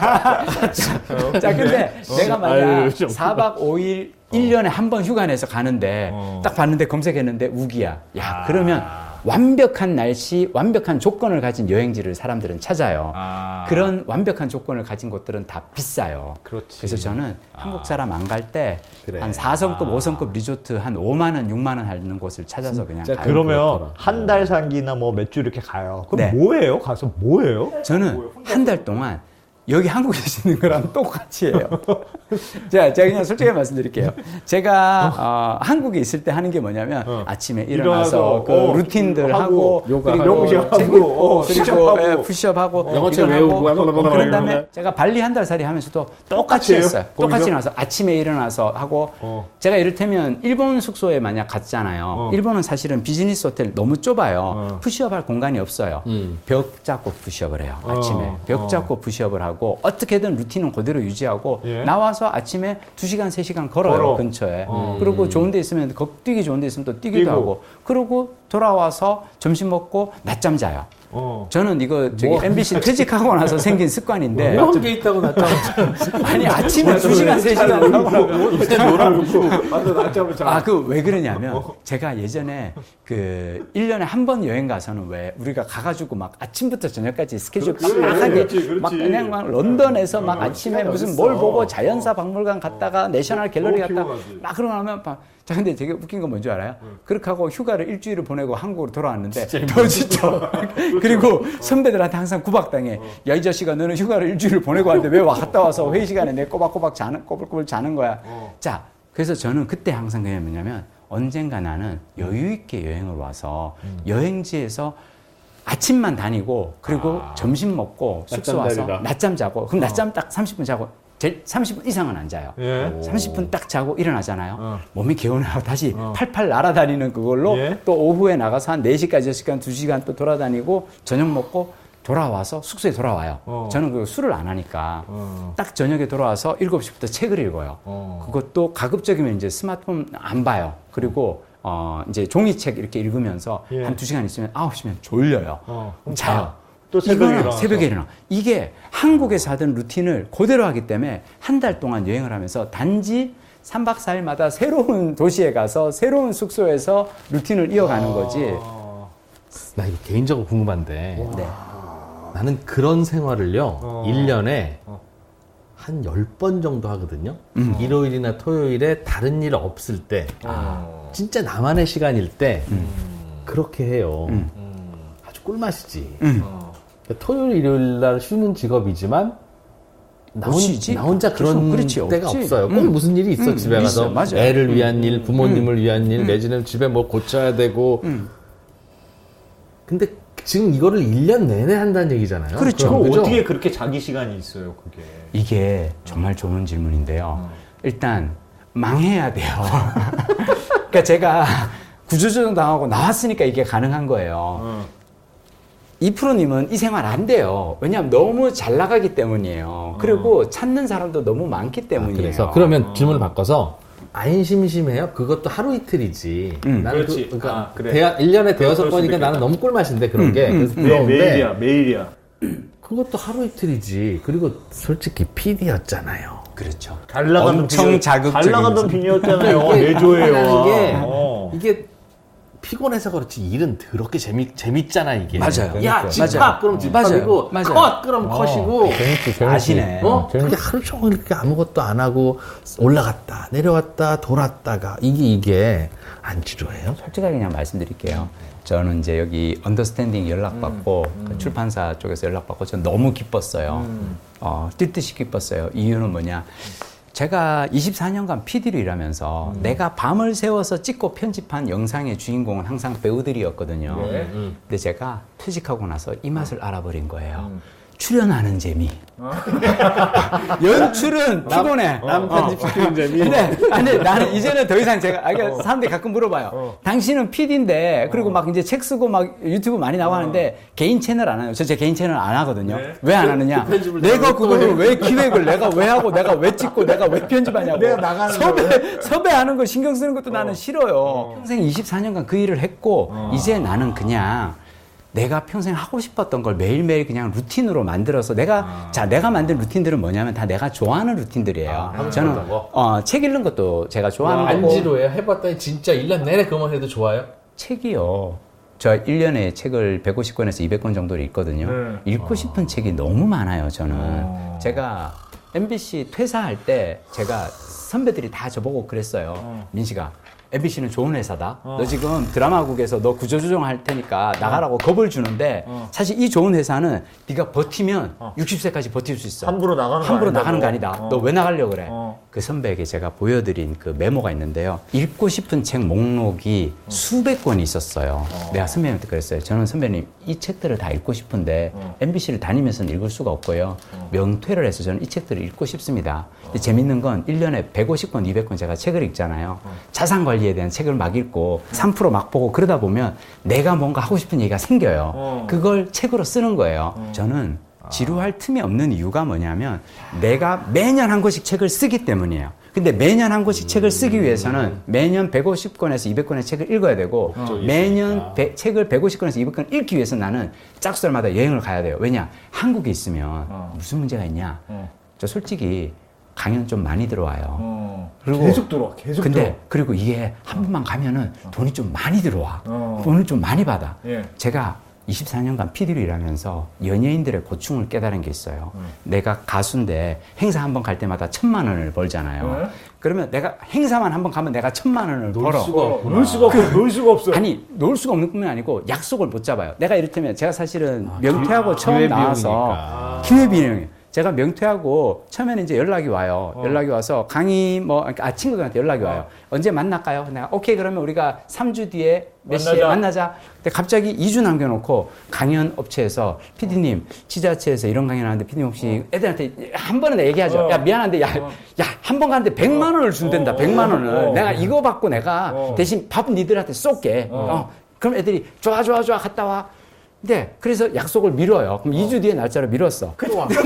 자, 근데 내가 만약 4박 5일 1년에 한 번 휴가 내서 가는데 딱 봤는데 검색했는데 우기야. 야, 그러면 완벽한 날씨, 완벽한 조건을 가진 여행지를 사람들은 찾아요. 그런 완벽한 조건을 가진 곳들은 다 비싸요. 그렇지. 그래서 저는 한국 사람 안 갈 때 한 4성급, 5성급 리조트 한 5만 원, 6만 원 하는 곳을 찾아서 그냥 가요. 그러면 한 달 상기나 뭐 몇 주 이렇게 가요. 그럼 네. 뭐예요? 가서 뭐예요? 저는 한 달 동안 여기 한국에 계시는 거랑 똑같이 해요. 제가 그냥 솔직히 말씀드릴게요. 제가 한국에 있을 때 하는 게 뭐냐면 아침에 일어나서 그 루틴들 하고 그리고 푸시업하고 영어책 외우고 그런 다음에 제가 발리 한 달 살이 하면서도 똑같이 했어요. 똑같이 일어나서 아침에 일어나서 하고 제가 이를테면 일본 숙소에 만약 갔잖아요. 일본은 사실은 비즈니스 호텔 너무 좁아요. 푸시업할 공간이 없어요. 벽 잡고 푸시업을 해요. 아침에 벽 잡고 푸시업을 하고 어떻게든 루틴은 그대로 유지하고 나와서 아침에 2시간, 3시간 걸어요. 근처에. 그리고 좋은 데 있으면 뛰기 좋은 데 있으면 또 뛰기도 하고 그러고 돌아와서 점심 먹고 낮잠 자요. 저는 이거 MBC 퇴직하고 나서 생긴 습관인데 그런 게 있다고 낮잠을 아니 아침에 2시간, 3시간 하고 왜 그러냐면 제가 예전에 그 1년에 한 번 여행 가서는 왜 우리가 가가지고 막 아침부터 저녁까지 스케줄 빡빡하게 막 그냥 막 런던에서 막 아침에 무슨 뭘 보고 자연사 박물관 갔다가 내셔널 갤러리 갔다가 막 그러고 나면 자, 근데 되게 웃긴 건 뭔지 알아요? 그렇게 하고 휴가를 일주일을 보내고 한국으로 돌아왔는데 더 지쳐. 그리고 선배들한테 항상 구박당해. 야, 이 자식아, 너는 휴가를 일주일을 보내고 왔는데 왜 갔다 와서 회의 시간에 내 꼬박꼬박 꼬불꼬불 자는 거야. 자, 그래서 저는 그때 항상 그냥 뭐냐면 언젠가 나는 여유 있게 여행을 와서 여행지에서 아침만 다니고 그리고 점심 먹고 숙소 와서 낮잠 자고 그럼 낮잠 딱 30분 자고 30분 이상은 안 자요. 30분 딱 자고 일어나잖아요. 몸이 개운하고 다시 팔팔 날아다니는 그걸로 또 오후에 나가서 한 4시까지 6시간, 2시간 또 돌아다니고 저녁 먹고 돌아와서 숙소에 돌아와요. 저는 그 술을 안 하니까 딱 저녁에 돌아와서 7시부터 책을 읽어요. 그것도 가급적이면 이제 스마트폰 안 봐요. 그리고 이제 종이책 이렇게 읽으면서 한 2시간 있으면 9시면 졸려요. 자요. 또 새벽에 일어나. 이게 한국에서 하던 루틴을 그대로 하기 때문에 한 달 동안 여행을 하면서 단지 3박 4일마다 새로운 도시에 가서 새로운 숙소에서 루틴을 이어가는 거지. 나 이거 개인적으로 궁금한데 나는 그런 생활을요 1년에 한 10번 정도 하거든요. 일요일이나 토요일에 다른 일 없을 때 진짜 나만의 시간일 때 그렇게 해요. 아주 꿀맛이지. 그러니까 토요일, 일요일 날 쉬는 직업이지만 나 혼자 그런 그렇지, 때가 없지. 없어요. 꼭 무슨 일이 있어. 집에 가서 맞아요. 애를 위한 일, 부모님을 위한 일, 내지는 집에 뭐 고쳐야 되고. 근데 지금 이거를 1년 내내 한다는 얘기잖아요. 그렇죠. 그럼 그죠? 어떻게 그렇게 자기 시간이 있어요, 그게? 이게 정말 좋은 질문인데요. 일단 망해야 돼요. 그러니까 제가 구조조정 당하고 나왔으니까 이게 가능한 거예요. 이 프로님은 이 생활 안 돼요. 왜냐하면 너무 잘 나가기 때문이에요. 그리고 찾는 사람도 너무 많기 때문이에요. 그래서 그러면 질문을 바꿔서 안 심심해요? 그것도 하루 이틀이지. 나는 그렇지. 그러니까 그래. 1년에 대여섯 그럴 수도 번이니까 있겠다. 나는 너무 꿀맛인데 그런 게. 그래서 부러운데 매일이야. 그것도 하루 이틀이지. 그리고 솔직히 PD였잖아요. 그렇죠. 잘 나가던 엄청 자극적인 잘 나가던 비니였잖아요. 이게 내조예요. 이게 피곤해서 그렇지 일은 더럽게 재밌잖아 이게. 맞아요. 야 집합 맞아요. 그럼 집합이고 맞아요. 컷 그럼 컷이고. 재밌지. 아시네. 그게 하루 종일 이렇게 아무것도 안 하고 올라갔다 내려왔다 돌았다가 이게 안 지루해요? 솔직하게 그냥 말씀드릴게요. 저는 이제 여기 언더스탠딩 연락받고 출판사 쪽에서 연락받고 저는 너무 기뻤어요. 뛸 듯이 기뻤어요. 이유는 뭐냐. 제가 24년간 PD로 일하면서 내가 밤을 새워서 찍고 편집한 영상의 주인공은 항상 배우들이었거든요. 근데 제가 퇴직하고 나서 이 맛을 알아버린 거예요. 출연하는 재미. 연출은 피곤해. 남 편집시키는 재미. 근데 나는 이제는 더 이상 그러니까 사람들이 가끔 물어봐요. 당신은 PD인데, 그리고 막 이제 책 쓰고 막 유튜브 많이 나고 하는데, 개인 채널 안 해요. 저 제 개인 채널 안 하거든요. 왜 안 하느냐? 내가 그거를 왜 기획을 내가 왜 하고, 내가 왜 찍고, 내가 왜 편집하냐고. 내가 나가는 섭외하는 거 신경 쓰는 것도 나는 싫어요. 평생 24년간 그 일을 했고, 이제 나는 그냥, 내가 평생 하고 싶었던 걸 매일매일 그냥 루틴으로 만들어서 내가 만든 루틴들은 뭐냐면 다 내가 좋아하는 루틴들이에요. 저는 책 읽는 것도 제가 좋아하는 안 거고. 지루해요? 해봤더니 진짜 1년 내내 그만 해도 좋아요? 책이요. 저 1년에 책을 150권에서 200권 정도를 읽거든요. 읽고 싶은 책이 너무 많아요, 저는. 제가 MBC 퇴사할 때 제가 선배들이 다 저보고 그랬어요. 민식아. MBC는 좋은 회사다. 너 지금 드라마국에서 너 구조조정 할 테니까 나가라고 겁을 주는데 사실 이 좋은 회사는 네가 버티면 60세까지 버틸 수 있어. 함부로 나가는 거 아니다. 너 왜 나가려고 그래? 그 선배에게 제가 보여드린 그 메모가 있는데요. 읽고 싶은 책 목록이 수백 권이 있었어요. 내가 선배님한테 그랬어요. 저는 선배님 이 책들을 다 읽고 싶은데 MBC를 다니면서는 읽을 수가 없고요. 명퇴를 해서 저는 이 책들을 읽고 싶습니다. 근데 재밌는 건 1년에 150권, 200권 제가 책을 읽잖아요. 자산 관리에 대한 책을 막 읽고 3% 막 보고 그러다 보면 내가 뭔가 하고 싶은 얘기가 생겨요. 그걸 책으로 쓰는 거예요. 저는 지루할 틈이 없는 이유가 뭐냐면 내가 매년 한 권씩 책을 쓰기 때문이에요. 근데 매년 한 권씩 책을 쓰기 위해서는 매년 150권에서 200권의 책을 읽어야 되고 매년 책을 150권에서 200권 읽기 위해서 나는 짝수달마다 여행을 가야 돼요. 왜냐? 한국에 있으면 무슨 문제가 있냐? 저 솔직히 강연 좀 많이 들어와요. 그리고 계속 들어와. 그리고 이게 한 번만 가면은 돈이 좀 많이 들어와. 돈을 좀 많이 받아. 제가 24년간 PD로 일하면서 연예인들의 고충을 깨달은 게 있어요. 내가 가수인데 행사 한 번 갈 때마다 1,000만 원을 벌잖아요. 그러면 내가 행사만 한 번 가면 내가 1,000만 원을 벌어. 놀 수가 없어. 아니, 놀 수가 없는 뿐만 아니고 약속을 못 잡아요. 내가 이를테면 제가 사실은 명퇴하고 처음 나와서 기회비용이에요. 제가 명퇴하고 처음에는 이제 연락이 와요. 연락이 와서 강의 친구들한테 연락이 와요. 언제 만날까요? 내가 오케이 그러면 우리가 3주 뒤에 몇 시에 만나자. 근데 갑자기 2주 남겨놓고 강연 업체에서 PD님 지자체에서 이런 강연 하는데 PD님 혹시 애들한테 한 번은 얘기하죠. 야 미안한데 야 한 번 가는데 100만 원을 준댄다. 100만 원을. 내가 이거 받고 내가 대신 밥 니들한테 쏠게. 그럼 애들이 좋아 갔다 와. 네, 그래서 약속을 미뤄요. 그럼 2주 뒤에 날짜를 미뤘어. 또 와.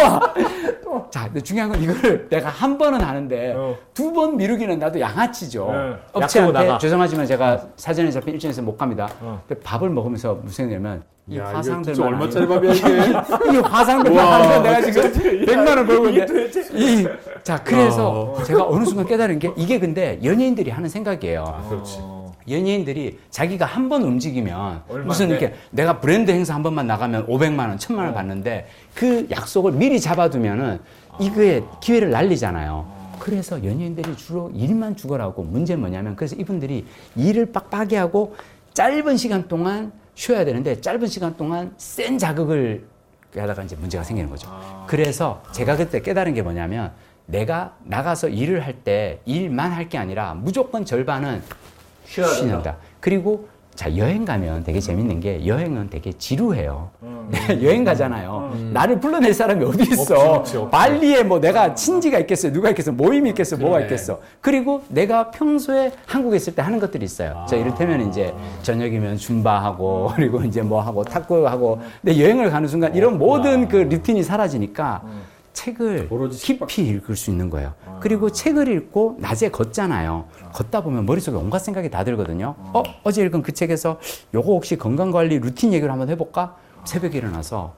자, 근데 중요한 건 이거를 내가 한 번은 하는데 2번 미루기는 나도 양아치죠. 업체한테 죄송하지만 제가 사전에 잡힌 일정에서 못 갑니다. 근데 밥을 먹으면서 무슨 얘기냐면 이 화상들만 얼마짜리 밥이야 이게? 이 화상들만 하면 내가 지금 100만 원 벌고 있는데 자, 그래서 제가 어느 순간 깨달은 게 이게 근데 연예인들이 하는 생각이에요. 그렇지. 연예인들이 자기가 한 번 움직이면 무슨 이렇게 내가 브랜드 행사 한 번만 나가면 500만 원, 1000만 원 받는데 그 약속을 미리 잡아두면은 이거에 기회를 날리잖아요. 그래서 연예인들이 주로 일만 죽어라고 문제는 뭐냐면 그래서 이분들이 일을 빡빡이 하고 짧은 시간 동안 쉬어야 되는데 짧은 시간 동안 센 자극을 하다가 이제 문제가 생기는 거죠. 그래서 제가 그때 깨달은 게 뭐냐면 내가 나가서 일을 할 때 일만 할 게 아니라 무조건 절반은 쉬는다. 그리고 자, 여행 가면 되게 재밌는 게 여행은 되게 지루해요. 여행 가잖아요. 나를 불러낼 사람이 어디 있어. 없지. 발리에 뭐 내가 친지가 있겠어요. 누가 있겠어. 모임이 있겠어. 뭐가 있겠어. 그리고 내가 평소에 한국에 있을 때 하는 것들이 있어요. 자, 이를테면 이제 저녁이면 줌바하고 그리고 이제 뭐 하고 탁구하고 근데 여행을 가는 순간 이런 모든 그 루틴이 사라지니까 책을 깊이 읽을 수 있는 거예요. 그리고 책을 읽고 낮에 걷잖아요. 걷다 보면 머릿속에 온갖 생각이 다 들거든요. 어제 읽은 그 책에서 요거 혹시 건강관리 루틴 얘기를 한번 해볼까? 새벽에 일어나서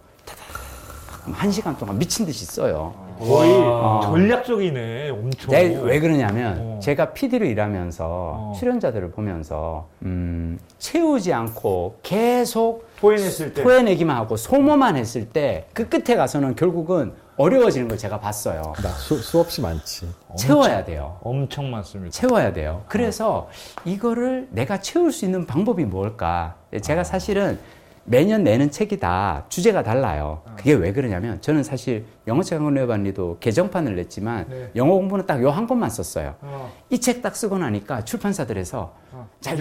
타닥 1시간 동안 미친 듯이 써요. 거의 전략적이네, 엄청. 왜 그러냐면 제가 PD로 일하면서 출연자들을 보면서 채우지 않고 계속 토해내기만 하고 소모만 했을 때 그 끝에 가서는 결국은 어려워지는 걸 제가 봤어요. 수없이 많지. 채워야 돼요. 엄청 많습니다. 채워야 돼요. 그래서 이거를 내가 채울 수 있는 방법이 뭘까? 제가 사실은 매년 내는 책이 다 주제가 달라요. 그게 왜 그러냐면 저는 사실 영어책 한 권 내봤는데도 개정판을 냈지만 영어 공부는 딱 요 한 권만 썼어요. 이 책 딱 쓰고 나니까 출판사들에서 자,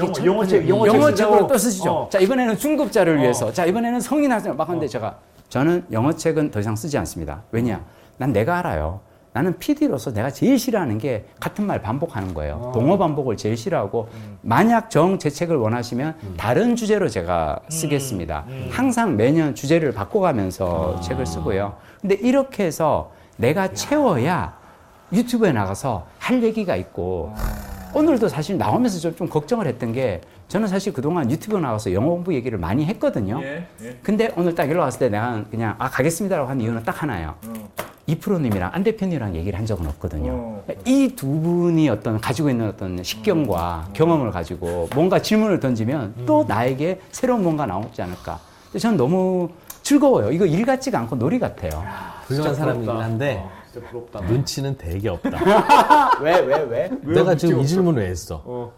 영어책으로 또 쓰시죠. 자, 이번에는 중급자를 위해서. 자, 이번에는 성인 학생 막 하는데 저는 영어책은 더 이상 쓰지 않습니다. 왜냐? 난 내가 알아요. 나는 PD로서 내가 제일 싫어하는 게 같은 말 반복하는 거예요. 동어 반복을 제일 싫어하고 만약 제 책을 원하시면 다른 주제로 제가 쓰겠습니다. 항상 매년 주제를 바꿔가면서 책을 쓰고요. 근데 이렇게 해서 내가 채워야 유튜브에 나가서 할 얘기가 있고 오늘도 사실 나오면서 좀 걱정을 했던 게 저는 사실 그동안 유튜브 나가서 영어 공부 얘기를 많이 했거든요. 근데 오늘 딱 연락 왔을 때 내가 그냥 가겠습니다라고 한 이유는 딱 하나예요. 이프로님이랑 안 대표님이랑 얘기를 한 적은 없거든요. 이 두 분이 가지고 있는 어떤 식견과 경험을 가지고 뭔가 질문을 던지면 또 나에게 새로운 뭔가 나오지 않을까. 저는 너무 즐거워요. 이거 일 같지가 않고 놀이 같아요. 훌륭한 사람이긴 한데 진짜 부럽다. 눈치는 되게 없다. 왜? 내가 지금 이 질문을 왜 했어?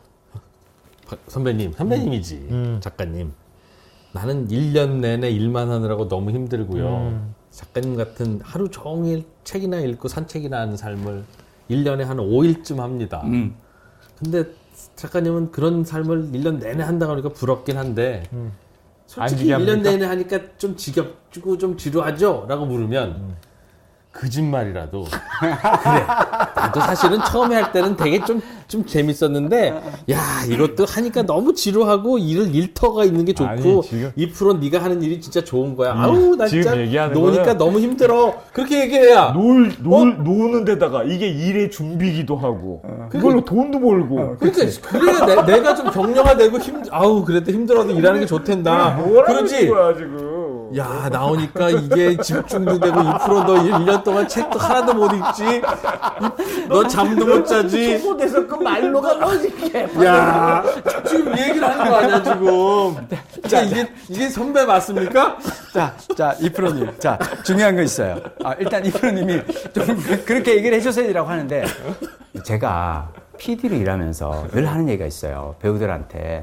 선배님이지. 작가님. 나는 1년 내내 일만 하느라고 너무 힘들고요. 작가님 같은 하루 종일 책이나 읽고 산책이나 하는 삶을 1년에 한 5일쯤 합니다. 근데 작가님은 그런 삶을 1년 내내 한다고 하니까 부럽긴 한데 솔직히 1년 내내 하니까 좀 지겹고 좀 지루하죠? 라고 물으면 거짓말이라도 그래 나도 사실은 처음에 할 때는 되게 좀 재밌었는데 야 이것도 하니까 너무 지루하고 일터가 있는 게 좋고 아니, 이 프로 네가 하는 일이 진짜 좋은 거야. 아우 나 진짜 노니까 거는 너무 힘들어. 그렇게 얘기해야 노는 데다가 이게 일의 준비기도 하고 그걸로 돈도 벌고 그러니까 그래 내가 좀 격려가 되고 그래도 힘들어도 일하는 게 좋텐다. 그러지. 거야, 지금. 야 나오니까 이게 집중도 되고 이 프로 너 1년 동안 책도 하나도 못 읽지. 너 잠도 못 자지. 초보돼서 그 말로가 멋있게. 야 지금 얘기를 하는 거 아니야 지금. 자 이게 선배 맞습니까? 자 이프로님. 자 중요한 거 있어요. 일단 이프로님이 좀 그렇게 얘기를 해주세요라고 하는데 제가 PD로 일하면서 늘 하는 얘기가 있어요. 배우들한테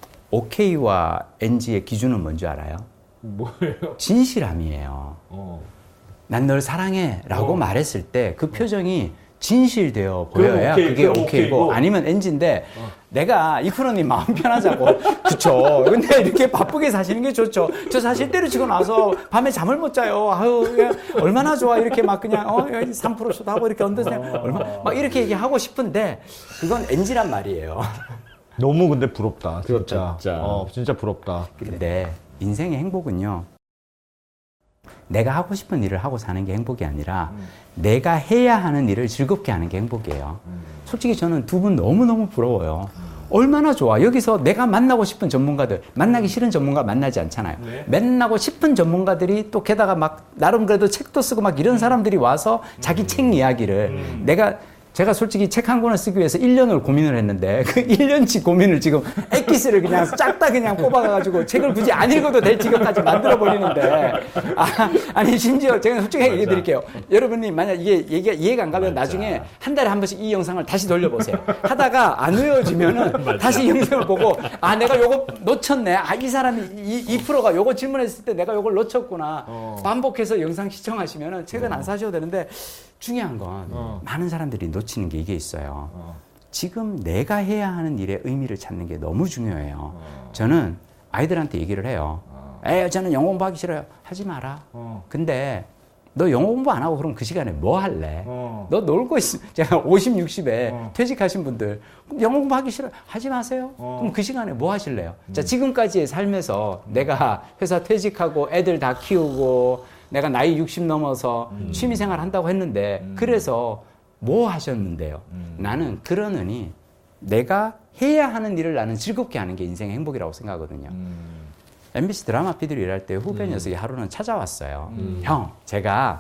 OK와 NG의 기준은 뭔지 알아요? 뭐예요? 진실함이에요. 난 널 사랑해 라고 말했을 때 그 표정이 진실되어 보여야 그게 오케이고 아니면 NG인데 내가 이프로님 마음 편하자고 그쵸. 근데 이렇게 바쁘게 사시는 게 좋죠. 저 사실 때려치고 나서 밤에 잠을 못 자요. 얼마나 좋아. 이렇게 막 그냥 3%도 하고 이렇게 막 이렇게 얘기하고 싶은데 그건 NG란 말이에요. 너무 근데 부럽다. 진짜. 진짜 부럽다. 근데 인생의 행복은요. 내가 하고 싶은 일을 하고 사는 게 행복이 아니라 내가 해야 하는 일을 즐겁게 하는 게 행복이에요. 솔직히 저는 두 분 너무너무 부러워요. 얼마나 좋아. 여기서 내가 만나고 싶은 전문가들, 만나기 싫은 전문가 만나지 않잖아요. 만나고 싶은 전문가들이 또 게다가 막 나름 그래도 책도 쓰고 막 이런 사람들이 와서 자기 책 이야기를 내가 제가 솔직히 책 한 권을 쓰기 위해서 1년을 고민을 했는데 그 1년치 고민을 지금 엑기스를 그냥 쫙 다 그냥 뽑아가지고 책을 굳이 안 읽어도 될 지경까지 만들어버리는데 아니 심지어 제가 솔직하게 얘기해 드릴게요. 여러분이 만약 이게 이해가 안 가면 나중에 한 달에 한 번씩 이 영상을 다시 돌려보세요. 하다가 안 외워지면은 다시 이 영상을 보고 내가 요거 놓쳤네. 이 사람이 이 프로가 요거 질문했을 때 내가 요걸 놓쳤구나. 반복해서 영상 시청하시면은 책은 안 사셔도 되는데 중요한 건 많은 사람들이 놓치는 게 이게 있어요. 지금 내가 해야 하는 일의 의미를 찾는 게 너무 중요해요. 저는 아이들한테 얘기를 해요. 저는 영어 공부하기 싫어요. 하지 마라. 근데 너 영어 공부 안 하고 그럼 그 시간에 뭐 할래? 너 놀고 있으면 제가 50, 60에 퇴직하신 분들 영어 공부하기 싫어요. 하지 마세요. 그럼 그 시간에 뭐 하실래요? 자, 지금까지의 삶에서 내가 회사 퇴직하고 애들 다 키우고 내가 나이 60 넘어서 취미생활 한다고 했는데 그래서 뭐 하셨는데요? 나는 그러느니 내가 해야 하는 일을 나는 즐겁게 하는 게 인생의 행복이라고 생각하거든요. MBC 드라마 PD로 일할 때 후배 녀석이 하루는 찾아왔어요. 형, 제가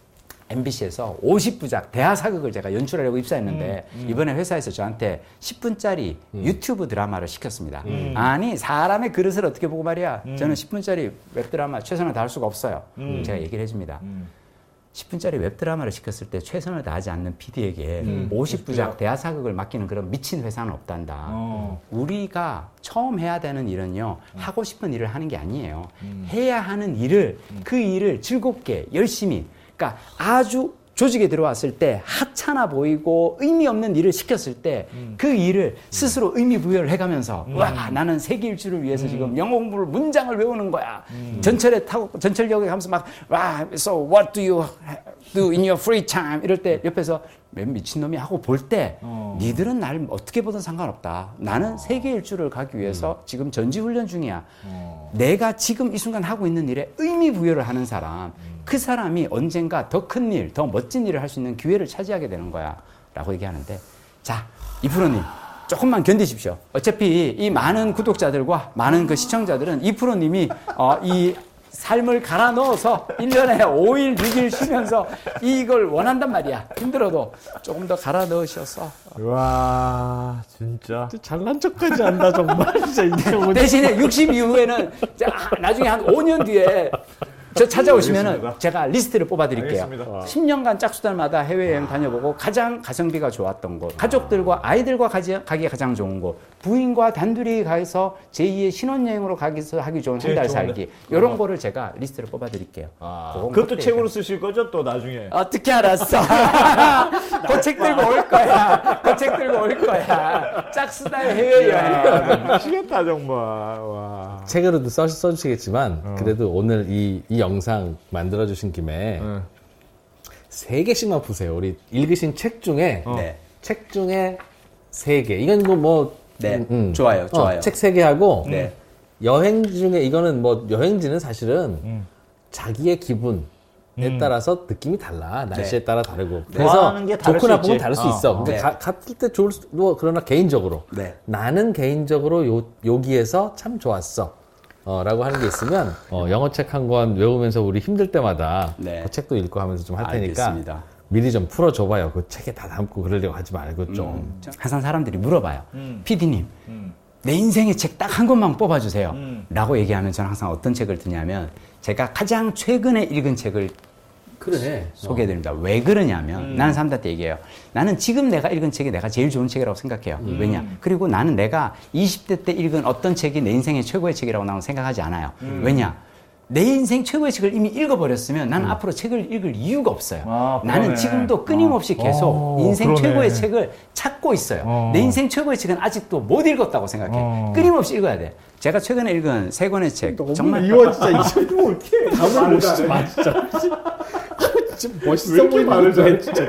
MBC에서 50부작 대하 사극을 제가 연출하려고 입사했는데 이번에 회사에서 저한테 10분짜리 유튜브 드라마를 시켰습니다. 아니 사람의 그릇을 어떻게 보고 말이야. 저는 10분짜리 웹드라마 최선을 다할 수가 없어요. 제가 얘기를 해줍니다. 10분짜리 웹드라마를 시켰을 때 최선을 다하지 않는 PD에게 50부작 대하 사극을 맡기는 그런 미친 회사는 없단다. 우리가 처음 해야 되는 일은요, 하고 싶은 일을 하는 게 아니에요. 해야 하는 일을, 그 일을 즐겁게 열심히, 그러니까 아주 조직에 들어왔을 때 하찮아 보이고 의미 없는 일을 시켰을 때 그 일을 스스로 의미 부여를 해가면서 와, 나는 세계 일주를 위해서 지금 영어 공부를 문장을 외우는 거야. 전철에 타고 전철역에 가면서 막 와, so what do you do in your free time 이럴 때 옆에서 맨 미친놈이 하고 볼 때 니들은 날 어떻게 보든 상관없다. 나는 세계 일주를 가기 위해서 지금 전지훈련 중이야. 내가 지금 이 순간 하고 있는 일에 의미 부여를 하는 사람, 그 사람이 언젠가 더 큰 일, 더 멋진 일을 할 수 있는 기회를 차지하게 되는 거야 라고 얘기하는데, 자, 이 프로님 조금만 견디십시오. 어차피 이 많은 구독자들과 많은 그 시청자들은 이 프로님이 이 삶을 갈아 넣어서 1년에 5일, 6일 쉬면서 이걸 원한단 말이야. 힘들어도 조금 더 갈아 넣으셔서. 와, 진짜. 잘난 척까지 한다, 정말. 진짜 대신에 60 이후에는 나중에 한 5년 뒤에 저 찾아오시면은 알겠습니다. 제가 리스트를 뽑아드릴게요. 알겠습니다. 10년간 짝수달마다 해외여행 다녀보고 가장 가성비가 좋았던 곳, 가족들과 아이들과 가기 가장 좋은 곳, 부인과 단둘이 가서 제2의 신혼여행으로 가기서 하기 좋은 한 달 살기, 이런 거를 제가 리스트를 뽑아드릴게요. 그것도 책으로 쓰실 거죠? 또 나중에. 어떻게 알았어? 그 책 들고 올 거야. 그 책 들고 올 거야. 짝수달 해외여행. 미치겠다 정말. 와. 책으로도 써주시겠지만 그래도 오늘 이 영상 만들어주신 김에 3개씩만 푸세요. 우리 읽으신 책 중에 네. 책 중에 3개. 이건 뭐 네. 좋아요. 책 3개 하고 네. 여행지 중에 이거는 뭐 여행지는 사실은 자기의 기분에 따라서 느낌이 달라. 날씨에 따라 다르고. 그래서 좋아하는 게 다를 좋고 수 나쁜 건 있지. 다를 수 있어. 근데 네. 갔을 때 좋을 수, 뭐 그러나 개인적으로 네. 나는 개인적으로 여기에서 참 좋았어. 라고 하는 게 있으면 영어 책 한 권 외우면서 우리 힘들 때마다 네. 그 책도 읽고 하면서 좀 할 테니까 알겠습니다. 미리 좀 풀어줘봐요. 그 책에 다 담고 그러려고 하지 말고 좀. 항상 사람들이 물어봐요. PD님, 내 인생의 책 딱 한 권만 뽑아주세요. 라고 얘기하면 저는 항상 어떤 책을 드냐면 제가 가장 최근에 읽은 책을 그래. 소개해드립니다. 왜 그러냐면 나는 사람들한테 얘기해요. 나는 지금 내가 읽은 책이 내가 제일 좋은 책이라고 생각해요. 왜냐? 그리고 나는 내가 20대 때 읽은 어떤 책이 내 인생의 최고의 책이라고 나는 생각하지 않아요. 왜냐? 내 인생 최고의 책을 이미 읽어버렸으면 나는 앞으로 책을 읽을 이유가 없어요. 나는 지금도 끊임없이 계속 인생 그러네. 최고의 책을 찾고 있어요. 내 인생 최고의 책은 아직도 못 읽었다고 생각해. 끊임없이 읽어야 돼. 제가 최근에 읽은 3권의 책 정말 이거 진짜 이거 어떻게 답을 멋있지 마 진짜. 진짜 멋있어 보이는 거 진짜.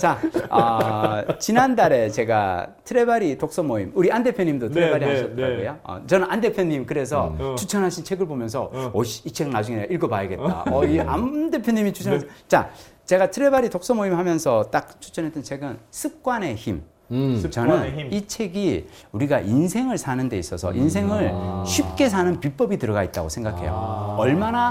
자, 지난달에 제가 트레바리 독서 모임, 우리 안 대표님도 트레바리 네, 하셨더라고요. 저는 안 대표님 그래서 추천하신 책을 보면서 이 책 나중에 내가 읽어봐야겠다. 이 안 대표님이 추천하신 자, 제가 트레바리 독서 모임 하면서 딱 추천했던 책은 습관의 힘. 저는 이 책이 우리가 인생을 사는 데 있어서 인생을 쉽게 사는 비법이 들어가 있다고 생각해요. 얼마나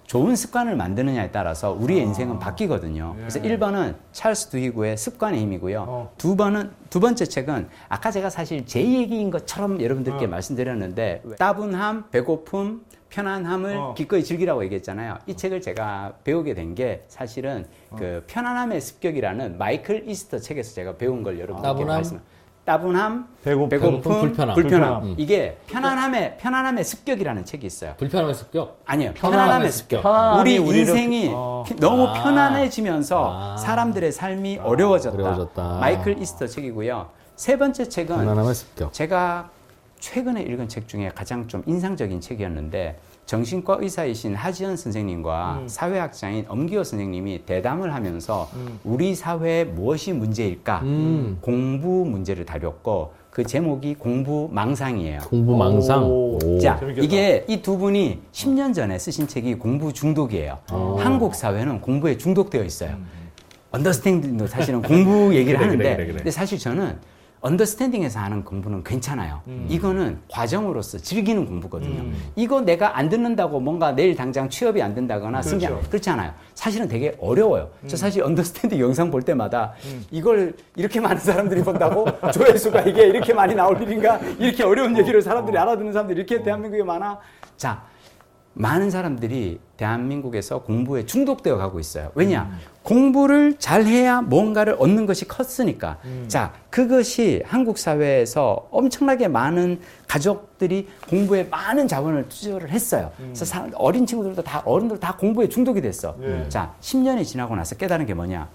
좋은 습관을 만드느냐에 따라서 우리의 인생은 바뀌거든요. 그래서 1번은 찰스 두히고의 습관의 힘이고요. 두 번째 책은 아까 제가 사실 제 얘기인 것처럼 여러분들께 말씀드렸는데 따분함, 배고픔, 편안함을 기꺼이 즐기라고 얘기했잖아요. 이 책을 제가 배우게 된 게 사실은 그 편안함의 습격이라는 마이클 이스터 책에서 제가 배운 걸 여러분들께 따분함, 배고픔, 불편함. 이게 편안함의 습격이라는 책이 있어요. 불편함의 습격? 아니요. 편안함의 습격. 우리 인생이 너무 편안해지면서 사람들의 삶이 어려워졌다. 마이클 이스터 책이고요. 세 번째 책은 편안함의 습격. 제가 최근에 읽은 책 중에 가장 좀 인상적인 책이었는데 정신과 의사이신 하지연 선생님과 사회학자인 엄기호 선생님이 대담을 하면서 우리 사회에 무엇이 문제일까 공부 문제를 다뤘고 그 제목이 공부망상이에요. 공부망상. 자, 재밌겠다. 이게 이 두 분이 10년 전에 쓰신 책이 공부 중독이에요. 한국 사회는 공부에 중독되어 있어요. 언더스탠딩도 사실은 공부 얘기를 하는데 근데 사실 저는 언더스탠딩에서 하는 공부는 괜찮아요. 이거는 과정으로서 즐기는 공부거든요. 이거 내가 안 듣는다고 뭔가 내일 당장 취업이 안 된다거나 승진 그렇지 않아요. 사실은 되게 어려워요. 저 사실 언더스탠딩 영상 볼 때마다 이걸 이렇게 많은 사람들이 본다고 조회수가 이게 이렇게 많이 나올 일인가 이렇게 어려운 얘기를 사람들이 알아듣는 사람들이 이렇게 대한민국에 많아. 자, 많은 사람들이 대한민국에서 공부에 중독되어 가고 있어요. 왜냐? 공부를 잘해야 뭔가를 얻는 것이 컸으니까. 자, 그것이 한국 사회에서 엄청나게 많은 가족들이 공부에 많은 자원을 투자를 했어요. 그래서 어린 친구들도 다, 어른들 다 공부에 중독이 됐어. 자, 10년이 지나고 나서 깨달은 게 뭐냐?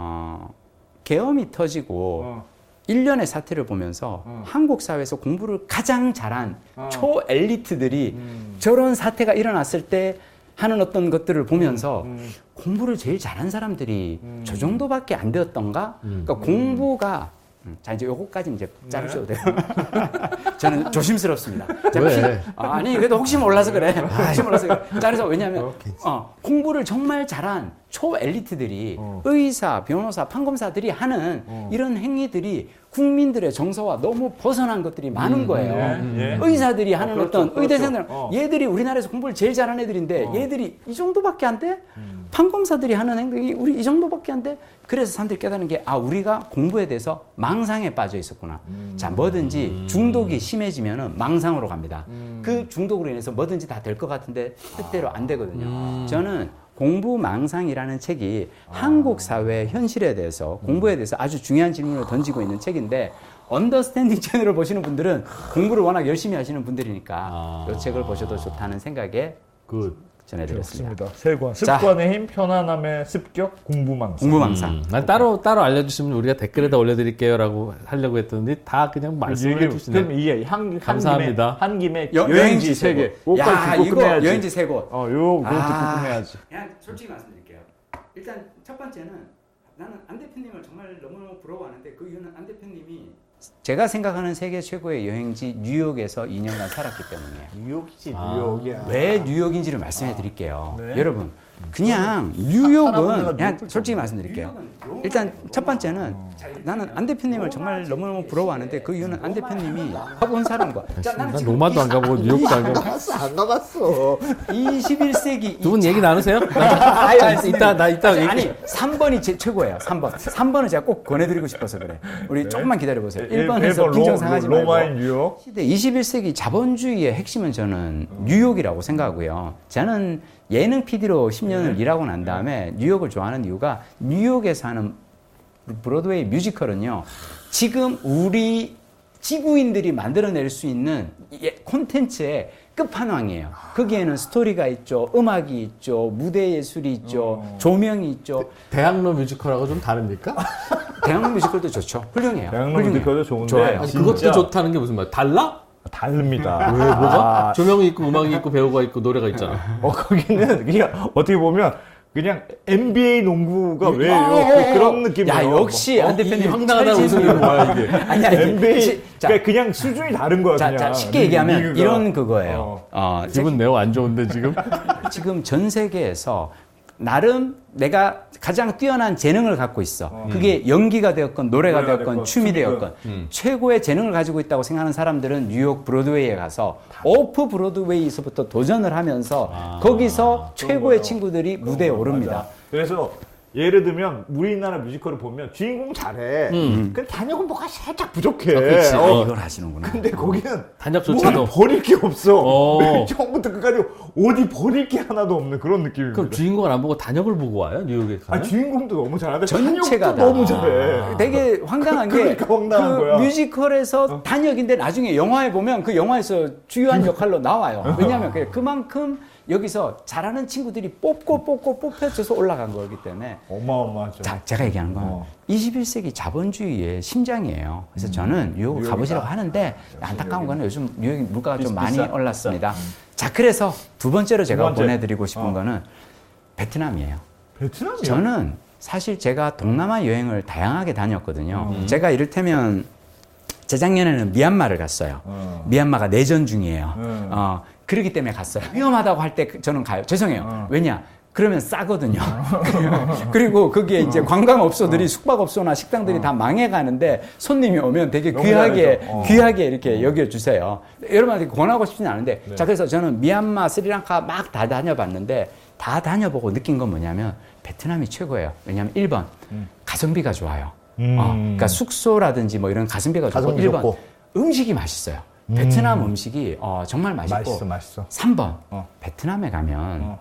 계엄이 터지고 1년의 사태를 보면서 한국 사회에서 공부를 가장 잘한 초엘리트들이 저런 사태가 일어났을 때 하는 어떤 것들을 보면서 공부를 제일 잘한 사람들이 저 정도밖에 안 되었던가? 그러니까 공부가 자, 이제 요거까지 이제 자르셔도 돼요. 저는 조심스럽습니다. 자, 왜? 아니, 그래도 혹시 몰라서 그래. 혹시 몰라서 그래. 자, 그래서 왜냐면, 공부를 정말 잘한 초엘리트들이 의사, 변호사, 판검사들이 하는 이런 행위들이 국민들의 정서와 너무 벗어난 것들이 많은 거예요. 의사들이 하는 어떤 의대생들, 얘들이 우리나라에서 공부를 제일 잘하는 애들인데 얘들이 이 정도밖에 안 돼? 판검사들이 하는 행동이 우리 이 정도밖에 안 돼? 그래서 사람들이 깨닫는 게, 우리가 공부에 대해서 망상에 빠져 있었구나. 자, 뭐든지 중독이 심해지면은 망상으로 갑니다. 그 중독으로 인해서 뭐든지 다 될 것 같은데 뜻대로 안 되거든요. 저는 공부망상이라는 책이 한국 사회 현실에 대해서 공부에 대해서 아주 중요한 질문을 던지고 있는 책인데 언더스탠딩 채널을 보시는 분들은 공부를 워낙 열심히 하시는 분들이니까 이 책을 보셔도 좋다는 생각에 전해드렸습니다. 세 권. 습관의 힘, 편안함의 습격, 공부망상. 공부망상. 난 따로 알려주시면 우리가 댓글에다 올려드릴게요라고 하려고 했더니 다 그냥 말씀을 해주시네. 그럼 이게 감사합니다. 한 김에 여행지 세 개. 야, 이거 여행지 세 곳. 그거 듣고 끝내야지. 그냥 솔직히 말씀드릴게요. 일단 첫 번째는 나는 안 대표님을 정말 너무너무 부러워하는데 그 이유는 안 대표님이 제가 생각하는 세계 최고의 여행지 뉴욕에서 2년간 살았기 때문이에요. 뉴욕이지, 뉴욕이야. 왜 뉴욕인지를 말씀해 드릴게요. 네. 여러분, 그냥 뉴욕은, 그냥 솔직히 말씀드릴게요. 일단 첫 번째는 나는 안 대표님을 정말 너무너무 부러워하는데 그 이유는 안 대표님이 가본 사람과. 난 로마도 안 가보고 뉴욕도 안 가보고. 안 가봤어. 21세기. 두 분 얘기 나누세요? 이따 아니, 3번이 최고예요. 3번은 제가 꼭 권해드리고 싶어서 그래. 우리 조금만 기다려보세요. 1번에서 빈정 상하지 말고. 로마인 뉴욕. 시대 21세기 자본주의의 핵심은 저는 뉴욕이라고 생각하고요. 저는 예능 PD로 10년을 일하고 난 다음에 뉴욕을 좋아하는 이유가 뉴욕에서 하는 브로드웨이 뮤지컬은요. 지금 우리 지구인들이 만들어낼 수 있는 콘텐츠의 끝판왕이에요. 거기에는 스토리가 있죠. 음악이 있죠. 무대 예술이 있죠. 조명이 있죠. 대학로 뮤지컬하고 좀 다릅니까? 대학로 뮤지컬도 좋죠. 훌륭해요. 대학로 뮤지컬도 좋은데. 좋아요. 아니, 그것도 좋다는 게 무슨 말? 달라? 다릅니다. 왜 뭐가? 조명이 있고 음악이 있고 배우가 있고 노래가 있잖아. 거기는 그냥 어떻게 보면 그냥 NBA 농구가 왜 그런 느낌이에요. 야, 역시 안 대표님 황당하다는 웃음이 뭐야 이게? 아니 NBA 그냥 수준이 다른 거야. 자, 그냥. 쉽게 얘기하면 이런 그거예요. 기분 매우 안 좋은데 지금? 지금 전 세계에서 나름 내가 가장 뛰어난 재능을 갖고 있어. 그게 연기가 되었건 노래가 되었건 춤이 되었건 최고의 재능을 가지고 있다고 생각하는 사람들은 뉴욕 브로드웨이에 가서 오프 브로드웨이에서부터 도전을 하면서 거기서 최고의 친구들이 무대에 오릅니다. 맞아. 그래서 예를 들면 우리나라 뮤지컬을 보면 주인공 잘해. 근데 단역은 뭐가 살짝 부족해. 이걸 하시는구나. 근데 거기는 단역조차도 버릴 게 없어. 맨 처음부터 끝까지 어디 버릴 게 하나도 없는 그런 느낌입니다. 그럼 주인공을 안 보고 단역을 보고 와요? 뉴욕에 가면? 주인공도 너무 잘하는데 전체가 단역도 너무 잘해. 되게 황당한 게 그러니까 황당한 거야. 뮤지컬에서 단역인데 나중에 영화에 보면 그 영화에서 주요한 역할로 나와요. 왜냐하면 그만큼 여기서 잘하는 친구들이 뽑혀져서 올라간 거기 때문에 어마어마하죠. 자, 제가 얘기하는 건 21세기 자본주의의 심장이에요. 그래서 저는 뉴욕을 가보시라고 하는데 안타까운 거는 요즘 뉴욕 물가가 좀 많이 올랐습니다. 자, 그래서 두 번째로 제가 보내드리고 싶은 거는 베트남이에요. 베트남이요? 저는 사실 제가 동남아 여행을 다양하게 다녔거든요. 제가 이를테면 재작년에는 미얀마를 갔어요. 미얀마가 내전 중이에요. 그러기 때문에 갔어요. 위험하다고 할 때 저는 가요. 죄송해요. 왜냐? 그러면 싸거든요. 그리고 거기에 이제 관광업소들이 숙박업소나 식당들이 다 망해가는데 손님이 오면 되게 귀하게 이렇게 여겨주세요. 여러분한테 권하고 싶지는 않은데 자, 그래서 저는 미얀마, 스리랑카 막 다 다녀봤는데 다 다녀보고 느낀 건 뭐냐면 베트남이 최고예요. 왜냐하면 1번 가성비가 좋아요. 그러니까 숙소라든지 뭐 이런 가성비가 좋고 1번 음식이 맛있어요. 베트남 음식이 정말 맛있고 맛있어. 3번 베트남에 가면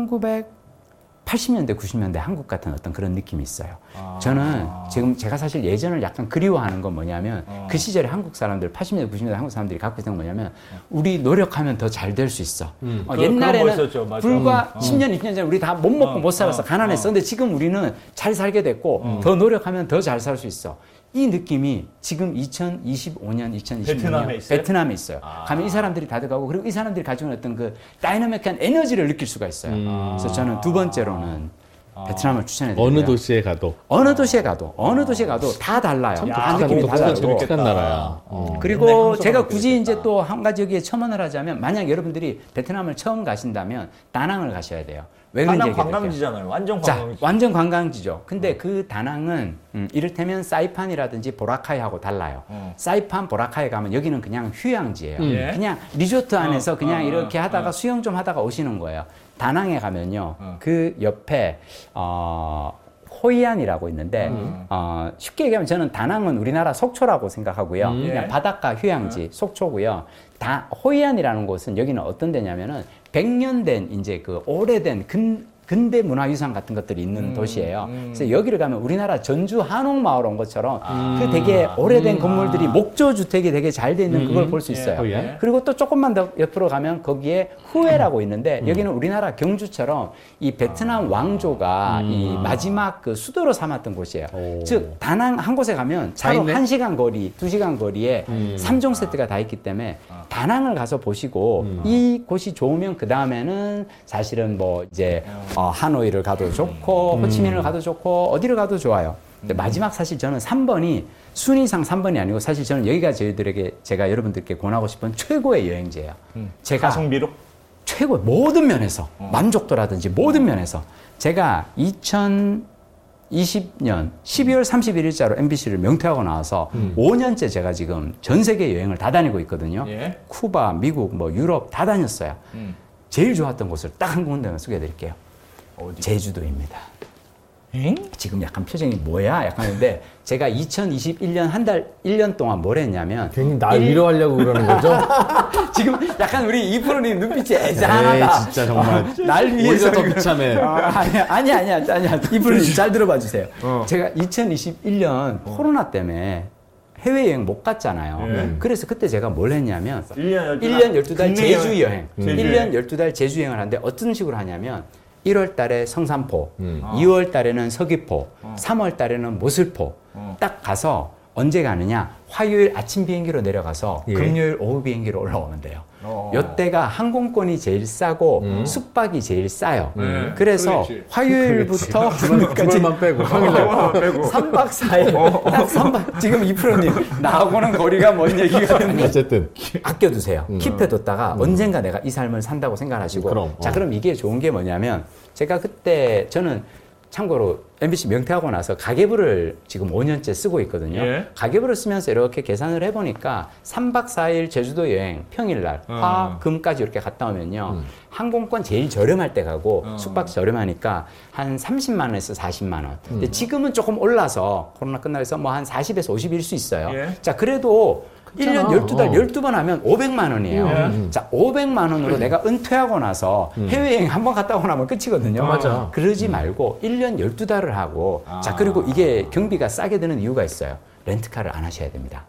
1980년대 90년대 한국 같은 어떤 그런 느낌이 있어요. 저는 지금 제가 사실 예전을 약간 그리워하는 건 뭐냐면 그 시절에 한국 사람들 80년대 90년대 한국 사람들이 갖고 있던 건 뭐냐면 우리 노력하면 더 잘 될 수 있어. 옛날에는 불과 10년 20년 전에 우리 다 못 먹고 못 살아서 가난했어. 근데 지금 우리는 잘 살게 됐고 더 노력하면 더 잘 살 수 있어. 이 느낌이 지금 2025년, 2026년 베트남에 있어요. 가면 이 사람들이 다들 가고 그리고 이 사람들이 가지고 있는 어떤 그 다이나믹한 에너지를 느낄 수가 있어요. 그래서 저는 두 번째로는 베트남을 추천해드려요. 어느 도시에 가도 다 달라요. 다 느낌이 느낌이 달라요. 독특한 나라야. 그리고 제가 굳이 이제 또 한 가지 여기에 첨언을 하자면 만약 여러분들이 베트남을 처음 가신다면 다낭을 가셔야 돼요. 왜 그런지 다낭 관광지잖아요. 완전 관광지. 완전 관광지죠. 근데 그 다낭은 이를테면 사이판이라든지 보라카이하고 달라요. 사이판, 보라카이 가면 여기는 그냥 휴양지예요. 그냥 리조트 안에서 그냥 이렇게 하다가 수영 좀 하다가 오시는 거예요. 다낭에 가면요. 그 옆에 호이안이라고 있는데 쉽게 얘기하면 저는 다낭은 우리나라 속초라고 생각하고요. 그냥 바닷가 휴양지 속초고요. 호이안이라는 곳은 여기는 어떤 데냐면은 100년 된 이제 그 오래된 근대 문화유산 같은 것들이 있는 도시예요. 그래서 여기를 가면 우리나라 전주 한옥마을 온 것처럼 그 되게 오래된 건물들이 목조주택이 되게 잘 돼 있는 그걸 볼 수 있어요. 그리고 또 조금만 더 옆으로 가면 거기에 후에라고 있는데 여기는 우리나라 경주처럼 이 베트남 왕조가 이 마지막 그 수도로 삼았던 곳이에요. 즉 다낭 한 곳에 가면 차로 1시간 거리, 2시간 거리에 3종 세트가 다 있기 때문에 다낭을 가서 보시고 이 곳이 좋으면 그 다음에는 사실은 뭐 이제 하노이를 가도 좋고 호치민을 가도 좋고 어디를 가도 좋아요. 근데 마지막 사실 저는 3번이 순위상 3번이 아니고 사실 저는 여기가 제가 여러분들께 권하고 싶은 최고의 여행지예요. 제가 가성비로? 최고 모든 면에서 만족도라든지 모든 면에서 제가 2020년 12월 31일자로 MBC를 명퇴하고 나와서 5년째 제가 지금 전 세계 여행을 다 다니고 있거든요. 쿠바, 미국, 뭐 유럽 다 다녔어요. 제일 좋았던 곳을 딱 한 군데만 소개해 드릴게요. 제주도입니다. 지금 약간 표정이 뭐야? 약간 했는데 제가 2021년 1년 동안 뭘 했냐면 괜히 날 위로하려고 그러는 거죠? 지금 약간 우리 이프로님 눈빛이 애잔하다. 진짜 정말 날 위해서 더 비참해. 아니야. 이프로님 잘 들어봐 주세요. 제가 2021년 코로나 때문에 해외여행 못 갔잖아요. 그래서 그때 제가 뭘 했냐면 1년 12달 제주 여행. 1년 12달 제주 여행을 하는데 어떤 식으로 하냐면 1월 달에 성산포, 2월 달에는 서귀포, 3월 달에는 모슬포 딱 가서 언제 가느냐? 화요일 아침 비행기로 내려가서 예. 금요일 오후 비행기로 올라오면 돼요. 요때가 항공권이 제일 싸고 숙박이 제일 싸요. 그래서 화요일부터 그걸만 빼고 평일날 빼고 3박 4일 딱 3박 지금 이프로님 나하고는 거리가 먼 얘기가 됐는데 어쨌든 아껴두세요. 킵해뒀다가 언젠가 내가 이 삶을 산다고 생각하시고 그럼, 자 그럼 이게 좋은 게 뭐냐면 제가 그때 저는 참고로 MBC 명퇴하고 나서 가계부를 지금 5년째 쓰고 있거든요. 예. 가계부를 쓰면서 이렇게 계산을 해보니까 3박 4일 제주도 여행 평일날 화, 금까지 이렇게 갔다 오면요. 항공권 제일 저렴할 때 가고 숙박 저렴하니까 한 30만 원에서 40만 원. 근데 지금은 조금 올라서 코로나 끝나서 뭐 한 40에서 50일 수 있어요. 예. 자 그래도 1년 12달 12번 하면 500만 원이에요. 자, 500만 원으로 내가 은퇴하고 나서 해외여행 한 번 갔다 오고 나면 끝이거든요. 맞아. 그러지 말고 1년 12달을 하고 자, 그리고 이게 경비가 싸게 드는 이유가 있어요. 렌트카를 안 하셔야 됩니다.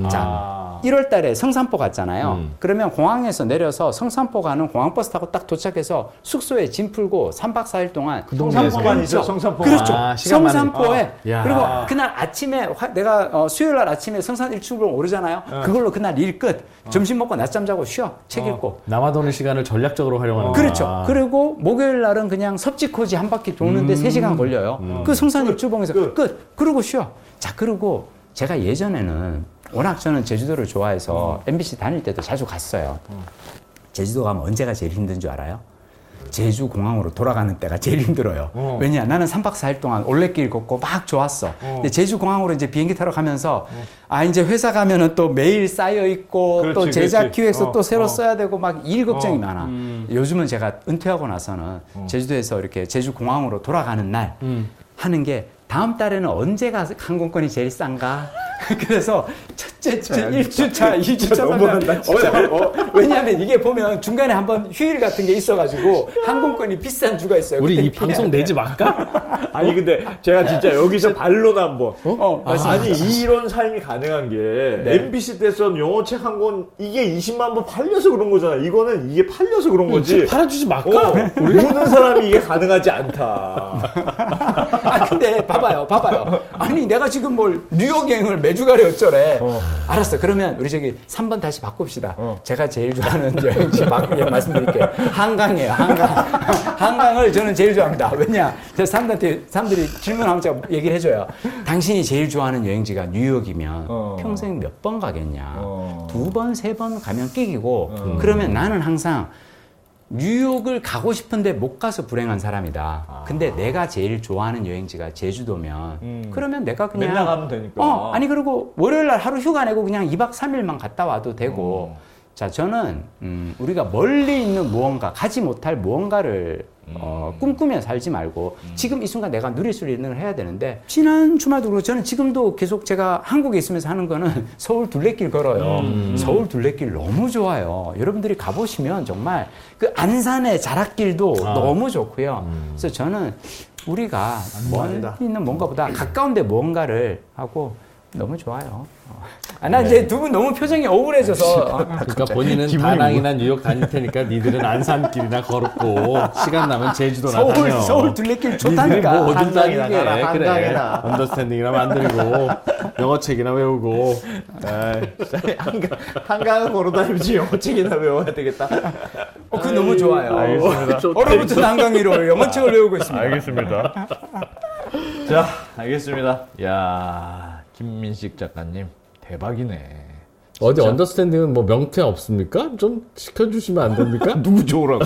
자, 1월 달에 성산포 갔잖아요. 그러면 공항에서 내려서 성산포 가는 공항버스 타고 딱 도착해서 숙소에 짐 풀고 3박 4일 동안 성산포만 있어, 성산포. 그렇죠. 시간만 성산포에 야. 그리고 그날 아침에 내가 수요일 날 아침에 성산 일출봉 오르잖아요. 그걸로 그날 일 끝. 점심 먹고 낮잠 자고 쉬어. 책 읽고. 남아도는 시간을 전략적으로 활용하는 거야. 그렇죠. 그리고 목요일 날은 그냥 섭지코지 한 바퀴 도는데 3시간 걸려요. 그 성산 일출봉에서 끝. 그러고 쉬어. 자, 그리고 제가 예전에는 워낙 저는 제주도를 좋아해서 MBC 다닐 때도 자주 갔어요. 제주도 가면 언제가 제일 힘든 줄 알아요? 제주 공항으로 돌아가는 때가 제일 힘들어요. 왜냐? 나는 3박 4일 동안 올레길 걷고 막 좋았어. 근데 제주 공항으로 이제 비행기 타러 가면서 이제 회사 가면은 또 매일 쌓여 있고 그렇지, 또 제작 그렇지. 기획서 또 새로 써야 되고 막 일 걱정이 많아. 요즘은 제가 은퇴하고 나서는 제주도에서 이렇게 제주 공항으로 돌아가는 날 하는 게 다음 달에는 언제가 항공권이 제일 싼가? 그래서 첫째 주, 1주차, 2주차 상관. 왜냐하면 이게 보면 중간에 한번 휴일 같은 게 있어가지고 항공권이 비싼 주가 있어요. 우리 그때 이 방송 내지 말까? 아니 근데 제가 진짜 여기서 반론 한번. 말씀하세요. 아니 이런 삶이 가능한 게 MBC 때선 영어책 한 권 이게 20만 부 팔려서 그런 거잖아. 이거는 이게 팔려서 그런 거지. 팔아주지 말까? 모르는 사람이 이게 가능하지 않다. 근데 봐봐요. 아니 내가 지금 뭘 뉴욕 여행을 매주 가래 어쩌래. 알았어. 그러면 우리 저기 3번 다시 바꿉시다. 제가 제일 좋아하는 여행지 말씀드릴게요. 한강이에요. 한강을 저는 제일 좋아합니다. 왜냐? 제가 사람들이 질문하면 제가 얘기를 해줘요. 당신이 제일 좋아하는 여행지가 뉴욕이면 평생 몇 번 가겠냐? 2번, 3번 가면 끼기고 그러면 나는 항상 뉴욕을 가고 싶은데 못 가서 불행한 사람이다. 근데 내가 제일 좋아하는 여행지가 제주도면 그러면 내가 그냥 맨날 가면 되니까. 아니 그리고 월요일 날 하루 휴가 내고 그냥 2박 3일만 갔다 와도 되고 자 저는 우리가 멀리 있는 무언가 가지 못할 무언가를 꿈꾸며 살지 말고 지금 이 순간 내가 누릴 수 있는 걸 해야 되는데 지난 주말도 그렇고 저는 지금도 계속 제가 한국에 있으면서 하는 거는 서울 둘레길 걸어요. 서울 둘레길 너무 좋아요. 여러분들이 가보시면 정말 그 안산의 자락길도 너무 좋고요. 그래서 저는 우리가 멀리 있는 뭔가보다 가까운데 무언가를 하고 너무 좋아요. 나 이제 두 분 너무 표정이 억울해져서. 그러니까 본인은 다낭이나 뉴욕 다닐 테니까 니들은 안산길이나 걸었고 시간 나면 제주도나 다녀. 서울 둘레길 니들이 좋다니까. 뭐 어딜 다니게. 한강이나 그래. 한강이나. 언더스탠딩이나 만들고 영어책이나 외우고. 한강을 걸어다니면서 영어책이나 외워야 되겠다. 그거 너무 좋아요. 알겠습니다. 얼어붙은 한강위로 영어책을 외우고 있습니다. 알겠습니다. 자, 알겠습니다. 야, 김민식 작가님 대박이네. 어디 언더스탠딩은 뭐 명태 없습니까? 좀 시켜주시면 안 됩니까? 누구 좋으라고?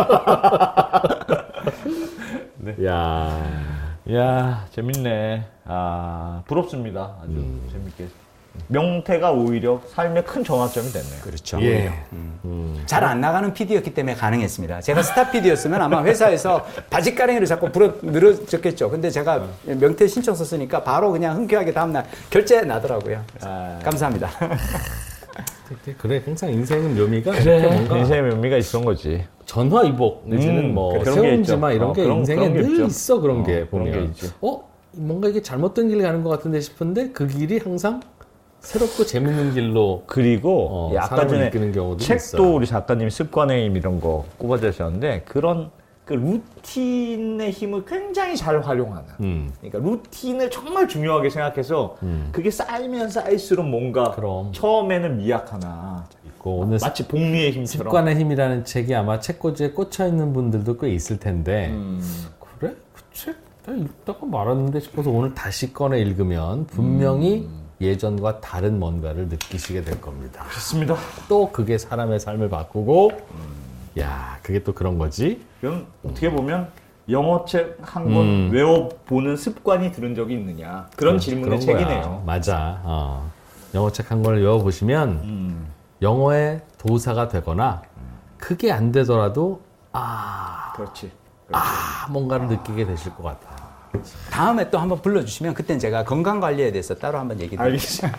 네. 야, 재밌네. 부럽습니다. 아주 재밌게. 명태가 오히려 삶의 큰 전환점이 됐네요. 그렇죠. 예. 잘 안 나가는 PD였기 때문에 가능했습니다. 제가 스타 PD였으면 아마 회사에서 바지가랭이를 자꾸 늘어졌겠죠. 근데 제가 명태 신청 썼으니까 바로 그냥 흔쾌하게 다음날 결제 나더라고요. 감사합니다. 그래, 항상 인생은 묘미가 그래, 뭔가 인생의 묘미가 있던 거지. 전화위복 내지는 뭐 그런 게 세운지마 있죠. 이런 게 그런 인생에 게 늘 있죠. 있어. 그런 게 그런 보면 게 있지. 뭔가 이게 잘못된 길을 가는 것 같은데 싶은데 그 길이 항상 새롭고 재밌는 길로 그리고 아까 사람을 전에 이끄는 경우도 책도 있어요. 우리 작가님이 습관의 힘 이런 거 꼽아주셨는데 그런 그 루틴의 힘을 굉장히 잘 활용하는. 그러니까 루틴을 정말 중요하게 생각해서 그게 쌓이면 쌓일수록 뭔가 그럼. 처음에는 미약하나 있고 오늘 마치 복리의 힘처럼. 습관의 힘이라는 책이 아마 책꽂이에 꽂혀 있는 분들도 꽤 있을 텐데 그래? 그 책 내가 읽다가 말았는데 싶어서 오늘 다시 꺼내 읽으면 분명히 예전과 다른 뭔가를 느끼시게 될 겁니다. 좋습니다. 또 그게 사람의 삶을 바꾸고 야 그게 또 그런 거지. 그럼 어떻게 보면 영어책 한 권 외워보는 습관이 들은 적이 있느냐 그런 질문의 그런 거야. 책이네요. 맞아. 영어책 한 권을 외워보시면 영어의 도사가 되거나 그게 안 되더라도 그렇지. 뭔가를 느끼게 되실 것 같아. 다음에 또 한번 불러주시면 그땐 제가 건강관리에 대해서 따로 한번 얘기 드릴게요. 알겠습니다.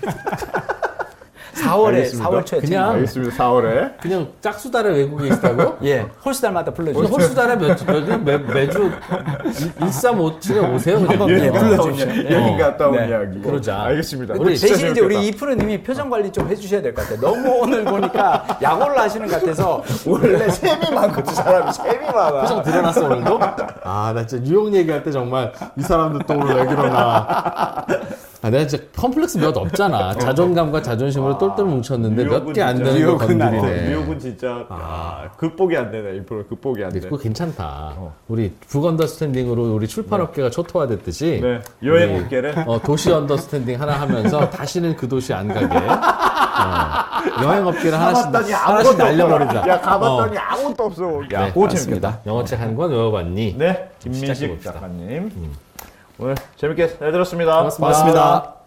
4월 초에 그냥 알겠습니다. 4월에. 그냥 짝수달에 외국에 있다고요? 예, 홀수달마다 불러주세요. 홀수달에 매주 135층에 오세요. 그냥. 예, 불러주십시오. 여행 갔다 온 네. 이야기. 그러자. 알겠습니다. 우리 진짜 대신 이제 우리 재밌겠다. 이 프로님이 표정 관리 좀 해주셔야 될 것 같아요. 너무 오늘 보니까 약올라 하시는 것 같아서 원래 셈이 많거든 사람이 셈이 많아. 표정 드러났어 오늘도? 나 진짜 뉴욕 얘기할 때 정말 이 사람도 또 오늘 왜 그러나. 내가 진짜 컴플렉스 몇 없잖아. 자존감과 자존심으로 똘똘 뭉쳤는데 몇 개 안 되는 거 뉴욕은 건드리네. 뉴욕은 진짜 극복이 안 되네. 이 프로 극복이 안 돼. 그거 괜찮다. 우리 북 언더스탠딩으로 우리 출판업계가 초토화됐듯이 네. 여행 우리, 업계를 도시 언더스탠딩 하나 하면서 다시는 그 도시 안 가게 여행 업계를 하나씩 날려버리자. 야 가봤더니 아무것도 없어. 야, 그거 재밌겠다. 영어책 한 권 외워봤니? 네, 김민식 시작해봅시다. 작가님. 오늘 재밌게 잘 들었습니다. 고맙습니다.